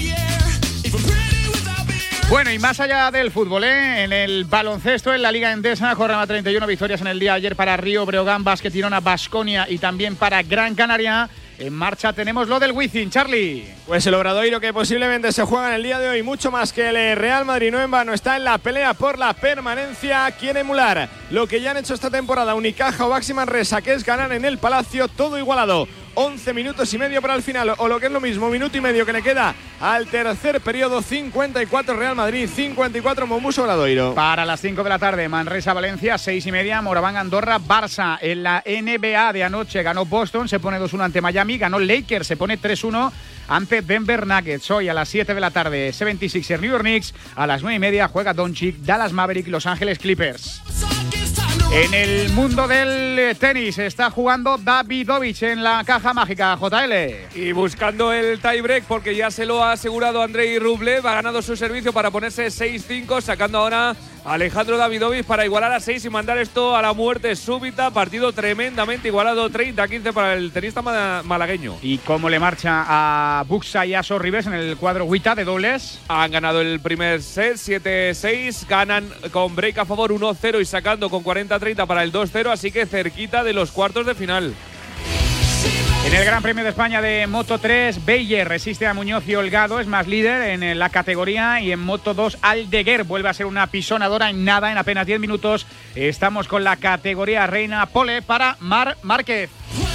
S27: Bueno, y más allá del fútbol, en el baloncesto, en la Liga Endesa, jornada 31, victorias en el día de ayer para Río Breogán, Basket Girona, Baskonia y también para Gran Canaria. En marcha tenemos lo del Wizzing, Charlie.
S3: Pues el Obradoiro que posiblemente se juega en el día de hoy mucho más que el Real Madrid, no en vano está en la pelea por la permanencia, quiere emular lo que ya han hecho esta temporada Unicaja o Baxi Manresa, que es ganar en el Palacio, todo igualado. 11 minutos y medio para el final, o lo que es lo mismo, minuto y medio que le queda al tercer periodo. 54 Real Madrid, 54 Mombus Obradoiro.
S27: Para las 5 de la tarde, Manresa-Valencia, 6:30, Moraván-Andorra, Barça. En la NBA de anoche ganó Boston, se pone 2-1 ante Miami, ganó Lakers, se pone 3-1 ante Denver Nuggets. Hoy a las 7 de la tarde, 76ers New York Knicks, a las 9:30 juega Doncic, Dallas Maverick, Los Ángeles Clippers. En el mundo del tenis está jugando Davidovich en la caja mágica, JL.
S4: Y buscando el tiebreak porque ya se lo ha asegurado Andrei Rublev, ha ganado su servicio para ponerse 6-5, sacando ahora a Alejandro Davidovich para igualar a 6 y mandar esto a la muerte súbita. Partido tremendamente igualado, 30-15 para el tenista malagueño.
S27: ¿Y cómo le marcha a Buxa y Aso Ribes en el cuadro Wita de dobles?
S4: Han ganado el primer set, 7-6, ganan con break a favor 1-0 y sacando con 40-30 para el 2-0, así que cerquita de los cuartos de final.
S27: En el Gran Premio de España de Moto 3, Beyer resiste a Muñoz y Holgado, es más líder en la categoría, y en Moto 2, Aldeguer vuelve a ser una pisonadora en nada, en apenas 10 minutos. Estamos con la categoría Reina Pole para Mar Márquez.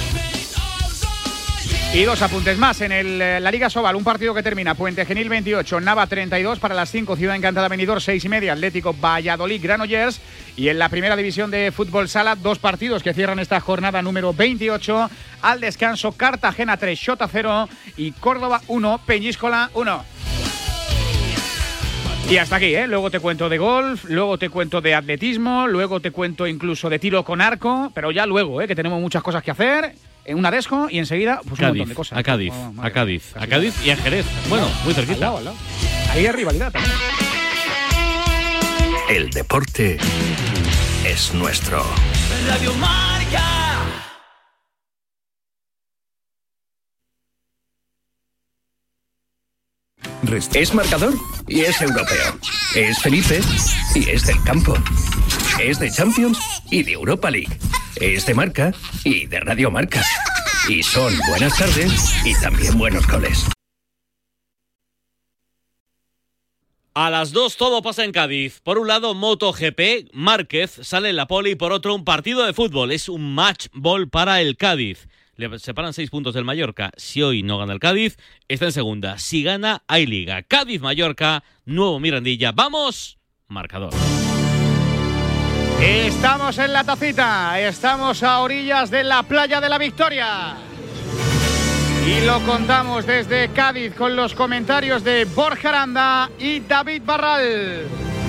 S27: Y 2 apuntes más en la Liga Sobal, un partido que termina Puente Genil 28, Nava 32, para las 5 Ciudad Encantada Benidorm 6:30, Atlético Valladolid Granollers. Y en la primera división de fútbol sala, 2 partidos que cierran esta jornada número 28, al descanso Cartagena 3, Xota 0 y Córdoba 1, Peñíscola 1. Y hasta aquí, luego te cuento de golf, luego te cuento de atletismo, luego te cuento incluso de tiro con arco, pero ya luego, que tenemos muchas cosas que hacer. En una Desco y enseguida pues
S28: Cádiz,
S27: un montón de cosas.
S28: A Cádiz, a Cádiz y a Jerez. Bueno, muy cerquita.
S27: Al lado. Ahí hay rivalidad también.
S24: El deporte es nuestro.
S6: Radio Marca.
S24: Es marcador y es europeo. Es Felipe y es del campo. Es de Champions y de Europa League. Es de Marca y de Radio Marca. Y son buenas tardes y también buenos goles.
S5: A las 2 todo pasa en Cádiz. Por un lado, MotoGP, Márquez sale en la pole y por otro un partido de fútbol. Es un match ball para el Cádiz. Le separan 6 puntos del Mallorca. Si hoy no gana el Cádiz, está en segunda. Si gana, hay liga. Cádiz-Mallorca, nuevo Mirandilla. ¡Vamos! Marcador.
S27: Estamos en la Tacita. Estamos a orillas de la Playa de la Victoria. Y lo contamos desde Cádiz con los comentarios de Borja Aranda y David Barral.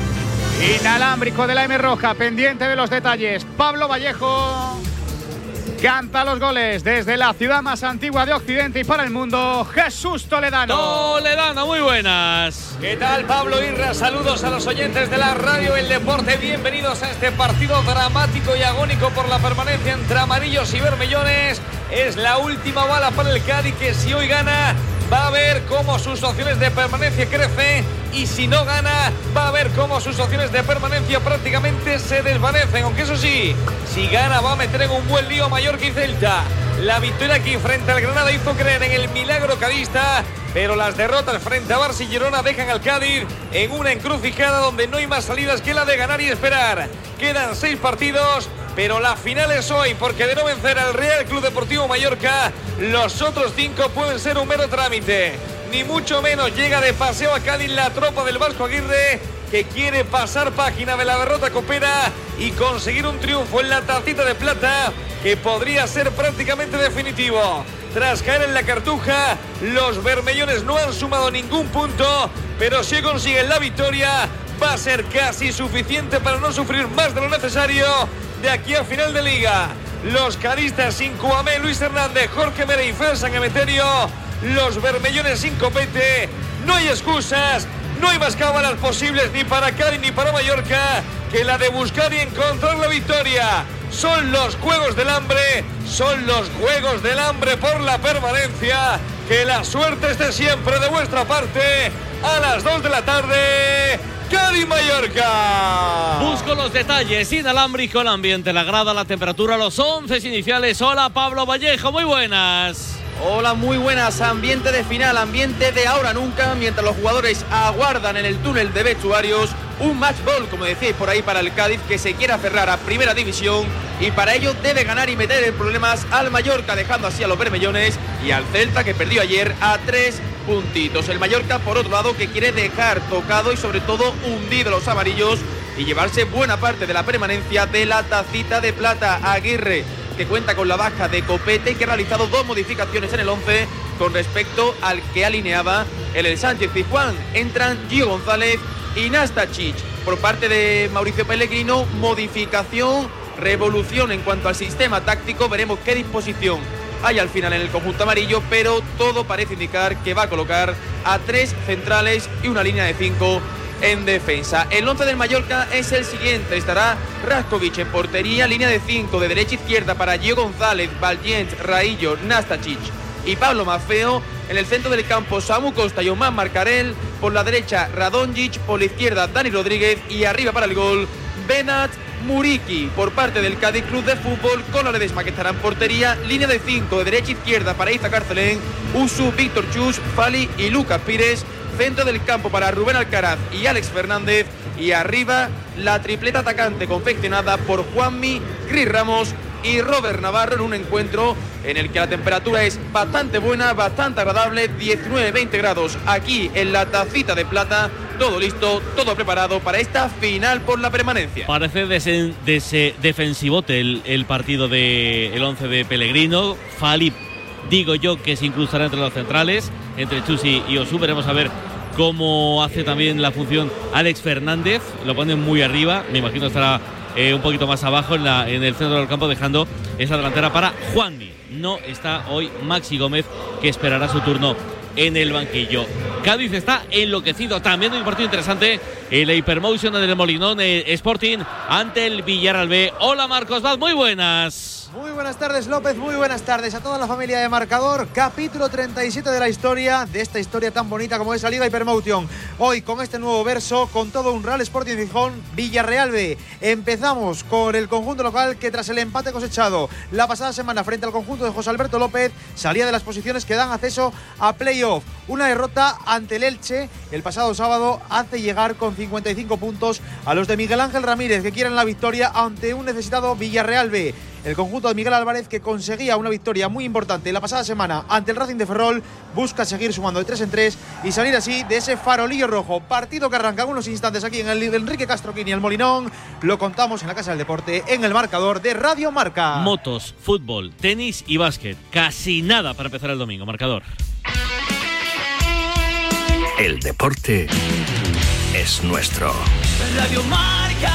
S27: Inalámbrico de la M Roja, pendiente de los detalles. Pablo Vallejo canta los goles desde la ciudad más antigua de Occidente y para el mundo, Jesús Toledano.
S5: Toledano, muy buenas.
S9: ¿Qué tal, Pablo Irra? Saludos a los oyentes de la radio El Deporte. Bienvenidos a este partido dramático y agónico por la permanencia entre amarillos y bermellones. Es la última bala para el Cádiz, que si hoy gana va a ver cómo sus opciones de permanencia crecen, y si no gana va a ver cómo sus opciones de permanencia prácticamente se desvanecen. Aunque eso sí, si gana va a meter en un buen lío Mallorca y Celta. La victoria aquí frente al Granada hizo creer en el milagro cadista, pero las derrotas frente a Barça y Girona dejan al Cádiz en una encrucijada donde no hay más salidas que la de ganar y esperar. Quedan 6 partidos, pero la final es hoy, porque de no vencer al Real Club Deportivo Mallorca, los otros 5 pueden ser un mero trámite. Ni mucho menos llega de paseo a Cádiz la tropa del Vasco Aguirre, que quiere pasar página de la derrota copera y conseguir un triunfo en la Tacita de Plata, que podría ser prácticamente definitivo. Tras caer en la Cartuja, los bermellones no han sumado ningún punto, pero si consiguen la victoria, va a ser casi suficiente para no sufrir más de lo necesario de aquí a final de liga. Los cadistas sin Cuamé, Luis Hernández, Jorge Mere y Fer San Emeterio, los bermellones sin Copete. No hay excusas, no hay más cábalas posibles ni para Cádiz ni para Mallorca que la de buscar y encontrar la victoria. Son los juegos del hambre, son los juegos del hambre por la permanencia. Que la suerte esté siempre de vuestra parte. A las 2 de la tarde, Cádiz-Mallorca.
S5: Busco los detalles. Inalámbrico el ambiente, la grada, la temperatura, los 11 iniciales. Hola, Pablo Vallejo, muy buenas.
S10: Hola, muy buenas. Ambiente de final, ambiente de ahora nunca, mientras los jugadores aguardan en el túnel de vestuarios un match ball, como decíais por ahí, para el Cádiz, que se quiere aferrar a Primera División, y para ello debe ganar y meter en problemas al Mallorca, dejando así a los bermellones y al Celta, que perdió ayer, a 3 puntitos. El Mallorca, por otro lado, que quiere dejar tocado y sobre todo hundido a los amarillos y llevarse buena parte de la permanencia de la Tacita de Plata. Aguirre, que cuenta con la baja de Copete y que ha realizado 2 modificaciones en el 11 con respecto al que alineaba el Sánchez Pizjuán. Entran Gio González y Nastasic. Por parte de Mauricio Pellegrino, modificación, revolución en cuanto al sistema táctico. Veremos qué disposición hay al final en el conjunto amarillo, pero todo parece indicar que va a colocar a 3 centrales y una línea de 5 en defensa. El 11 del Mallorca es el siguiente. Estará Raskovic en portería, línea de 5 de derecha a izquierda para Gio González, Valiente, Raillo, Nastasic y Pablo Maffeo. En el centro del campo, Samu Costa y Omar Marcarel. Por la derecha, Radonjic. Por la izquierda, Dani Rodríguez. Y arriba para el gol, Benat Muriqui. Por parte del Cádiz Club de Fútbol, con Ledesma, que estará en portería, línea de 5 de derecha a izquierda para Iza Carcelén, Usu, Víctor Chus, Fali y Lucas Pires. Centro del campo para Rubén Alcaraz y Alex Fernández. Y arriba, la tripleta atacante confeccionada por Juanmi, Cris Ramos y Robert Navarro, en un encuentro en el que la temperatura es bastante buena, bastante agradable, 19-20 grados aquí en la Tacita de Plata. Todo listo, todo preparado para esta final por la permanencia.
S5: Parece defensivote el partido del 11 de Pellegrino. Fali, digo yo, que se incrustará entre los centrales, entre Chusi y Osu. Veremos a ver cómo hace también la función Alex Fernández. Lo ponen muy arriba, me imagino estará un poquito más abajo en el centro del campo, dejando esa delantera para Juanmi. No está hoy Maxi Gómez, que esperará su turno en el banquillo. Cádiz está enloquecido. También hay un partido interesante
S28: el Hypermotion en el Molinón Sporting ante el Villarreal B. Hola Marcos Vaz, muy buenas.
S11: Muy buenas tardes López, muy buenas tardes a toda la familia de Marcador. Capítulo 37 de la historia, de esta historia tan bonita como es la Liga Hypermotion. Hoy con este nuevo verso, con todo un Real Sporting Gijón, Villarreal B. Empezamos con el conjunto local que tras el empate cosechado la pasada semana frente al conjunto de José Alberto López, salía de las posiciones que dan acceso a playoff. Una derrota ante el Elche el pasado sábado hace llegar con 55 puntos a los de Miguel Ángel Ramírez, que quieren la victoria ante un necesitado Villarreal B. El conjunto de Miguel Álvarez, que conseguía una victoria muy importante la pasada semana ante el Racing de Ferrol, busca seguir sumando de 3 en 3 y salir así de ese farolillo rojo. Partido que arranca en unos instantes aquí en el Enrique Castroquini, el Molinón. Lo contamos en la Casa del Deporte, en el Marcador de Radio Marca.
S28: Motos, fútbol, tenis y básquet. Casi nada para empezar el domingo. Marcador.
S24: El deporte es nuestro.
S6: Radio Marca.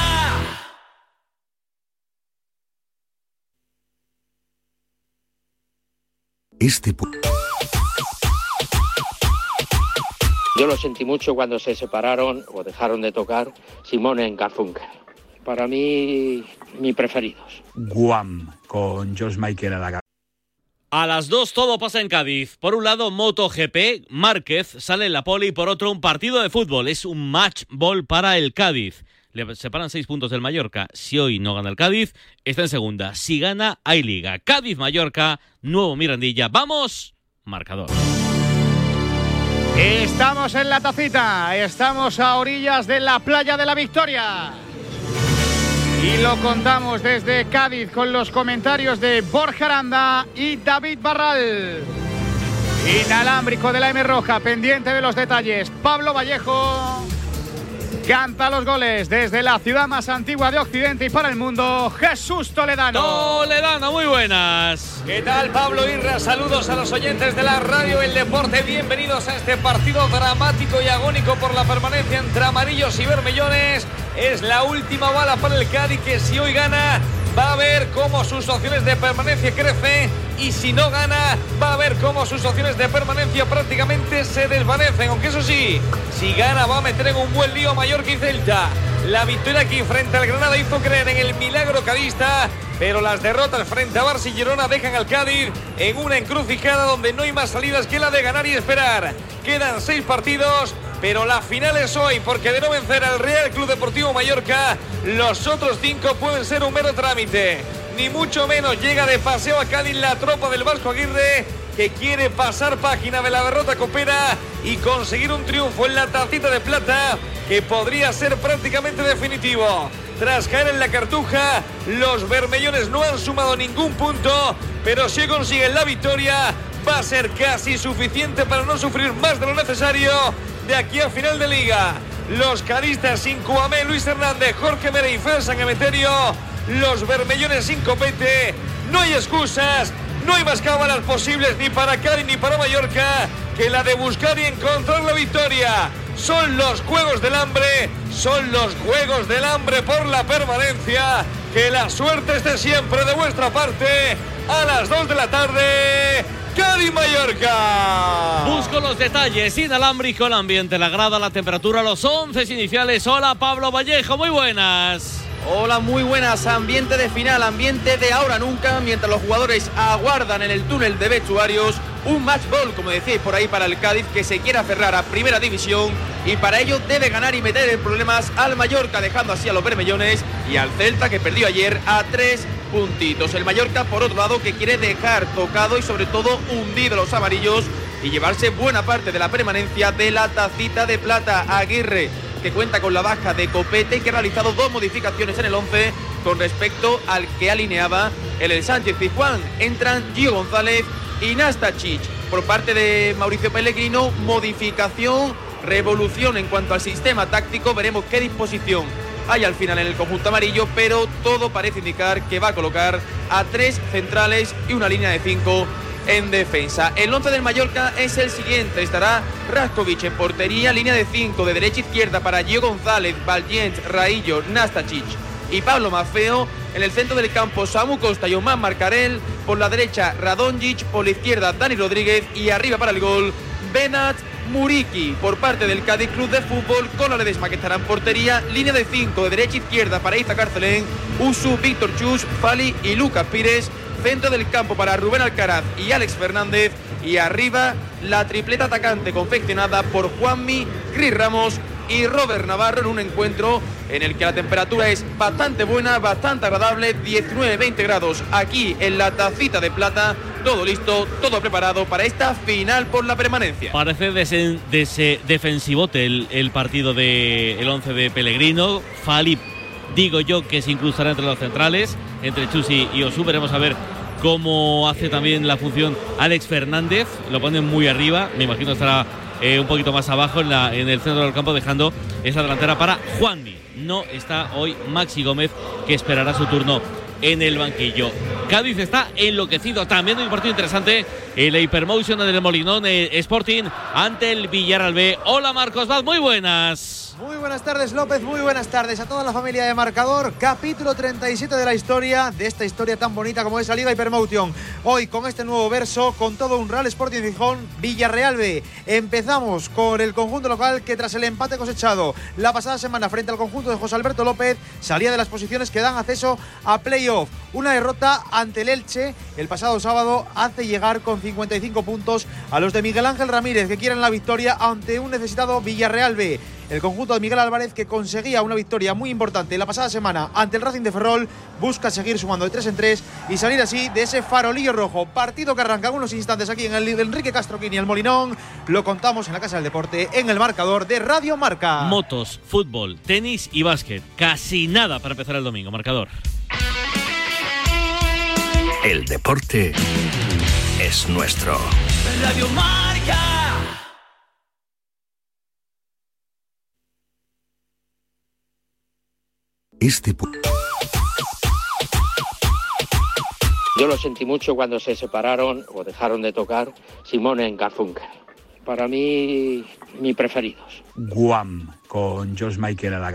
S14: Yo lo sentí mucho cuando se separaron o dejaron de tocar Simone en Garfunkel. Para mí, mis preferidos.
S15: Guam, con George Michael a la cabeza.
S28: A las 2 todo pasa en Cádiz. Por un lado, MotoGP, Márquez sale en la pole y por otro un partido de fútbol. Es un match ball para el Cádiz. Le separan 6 puntos del Mallorca. Si hoy no gana el Cádiz, está en segunda. Si gana, hay liga. Cádiz-Mallorca, nuevo Mirandilla. ¡Vamos! Marcador.
S27: Estamos en la Tacita. Estamos a orillas de la Playa de la Victoria. Y lo contamos desde Cádiz con los comentarios de Borja Aranda y David Barral. Inalámbrico de la M Roja, pendiente de los detalles. Pablo Vallejo canta los goles desde la ciudad más antigua de Occidente y para el mundo, Jesús Toledano.
S28: Toledano, muy buenas.
S9: ¿Qué tal, Pablo Irra? Saludos a los oyentes de la radio El Deporte. Bienvenidos a este partido dramático y agónico por la permanencia entre amarillos y bermellones. Es la última bala para el Cádiz, que si hoy gana va a ver cómo sus opciones de permanencia crecen, y si no gana va a ver cómo sus opciones de permanencia prácticamente se desvanecen. Aunque eso sí, si gana va a meter en un buen lío Mallorca y Celta. La victoria aquí frente al Granada hizo creer en el milagro cadista, pero las derrotas frente a Barça y Girona dejan al Cádiz en una encrucijada donde no hay más salidas que la de ganar y esperar. Quedan 6 partidos, pero la final es hoy, porque de no vencer al Real Club Deportivo Mallorca, los otros 5 pueden ser un mero trámite. Ni mucho menos llega de paseo a Cádiz la tropa del Vasco Aguirre, que quiere pasar página de la derrota copera y conseguir un triunfo en la Tacita de Plata, que podría ser prácticamente definitivo. Tras caer en la Cartuja, los bermellones no han sumado ningún punto, pero si consiguen la victoria, va a ser casi suficiente para no sufrir más de lo necesario de aquí a final de liga. Los cadistas sin Cuamé, Luis Hernández, Jorge Mere y Fer San Emeterio, los bermellones sin Copete. No hay excusas, no hay más cábalas posibles ni para Cádiz ni para Mallorca que la de buscar y encontrar la victoria. Son los juegos del hambre, son los juegos del hambre por la permanencia. Que la suerte esté siempre de vuestra parte. A las 2 de la tarde, Cádiz-Mallorca.
S28: Busco los detalles. Inalámbrico, el ambiente, la grada, la temperatura, los 11 iniciales. Hola, Pablo Vallejo, muy buenas.
S10: Hola, muy buenas. Ambiente de final, ambiente de ahora nunca, mientras los jugadores aguardan en el túnel de vestuarios un match ball, como decíais por ahí, para el Cádiz, que se quiere aferrar a Primera División, y para ello debe ganar y meter en problemas al Mallorca, dejando así a los bermellones y al Celta, que perdió ayer, a 3 puntitos. El Mallorca, por otro lado, que quiere dejar tocado y sobre todo hundido a los amarillos y llevarse buena parte de la permanencia de la Tacita de Plata. Aguirre, que cuenta con la baja de Copete y que ha realizado 2 modificaciones en el 11 con respecto al que alineaba el Sánchez Pizjuán. Entran Gio González y Nastasic. Por parte de Mauricio Pellegrino, modificación, revolución en cuanto al sistema táctico. Veremos qué disposición hay al final en el conjunto amarillo, pero todo parece indicar que va a colocar a 3 centrales y una línea de 5 en defensa. El 11 del Mallorca es el siguiente. Estará Raskovic en portería, línea de 5 de derecha a izquierda para Gio González, Valiente, Raillo, Nastasic y Pablo Maffeo. En el centro del campo, Samu Costa y Omar Marcarel. Por la derecha, Radonjic. Por la izquierda, Dani Rodríguez. Y arriba para el gol, Benat Muriqui por parte del Cádiz Club de Fútbol, con la Ledesma que estará en portería, línea de 5 de derecha a izquierda para Iza Carcelén, Usu, Víctor Chus, Fali y Lucas Pires, centro del campo para Rubén Alcaraz y Alex Fernández, y arriba la tripleta atacante confeccionada por Juanmi, Cris Ramos y Robert Navarro, en un encuentro en el que la temperatura es bastante buena, bastante agradable, 19-20 grados aquí en la Tacita de Plata. Todo listo, todo preparado para esta final por la permanencia.
S28: Parece defensivote el partido del 11 de Pellegrino. Fali, digo yo, que se incrustará entre los centrales, entre Chusi y Osu. Veremos a ver cómo hace también la función Alex Fernández. Lo ponen muy arriba, me imagino estará un poquito más abajo en el centro del campo, dejando esa delantera para Juanmi. No está hoy Maxi Gómez, que esperará su turno en el banquillo. Cádiz está enloquecido, también un partido interesante, el Hypermotion en el Molinón Sporting ante el Villarreal B. Hola Marcos Vaz, muy buenas.
S11: Muy buenas tardes, López, muy buenas tardes a toda la familia de Marcador. Capítulo 37 de la historia, de esta historia tan bonita como es la Liga Hypermotion. Hoy con este nuevo verso, con todo un Real Sporting Gijón, Villarreal B. Empezamos con el conjunto local que, tras el empate cosechado la pasada semana frente al conjunto de José Alberto López, salía de las posiciones que dan acceso a playoff. Una derrota ante el Elche el pasado sábado hace llegar con 55 puntos a los de Miguel Ángel Ramírez, que quieren la victoria ante un necesitado Villarreal B. El conjunto de Miguel Álvarez, que conseguía una victoria muy importante la pasada semana ante el Racing de Ferrol, busca seguir sumando de 3 en 3 y salir así de ese farolillo rojo. Partido que arranca en unos instantes aquí en el Enrique Castroquini, el Molinón. Lo contamos en la Casa del Deporte, en el Marcador de Radio Marca.
S28: Motos, fútbol, tenis y básquet. Casi nada para empezar el domingo. Marcador.
S24: El deporte es nuestro.
S6: Radio Marca.
S14: Yo lo sentí mucho cuando se separaron o dejaron de tocar Simone y Garfunkel. Para mí, mis preferidos.
S15: Guam, con George Michael a la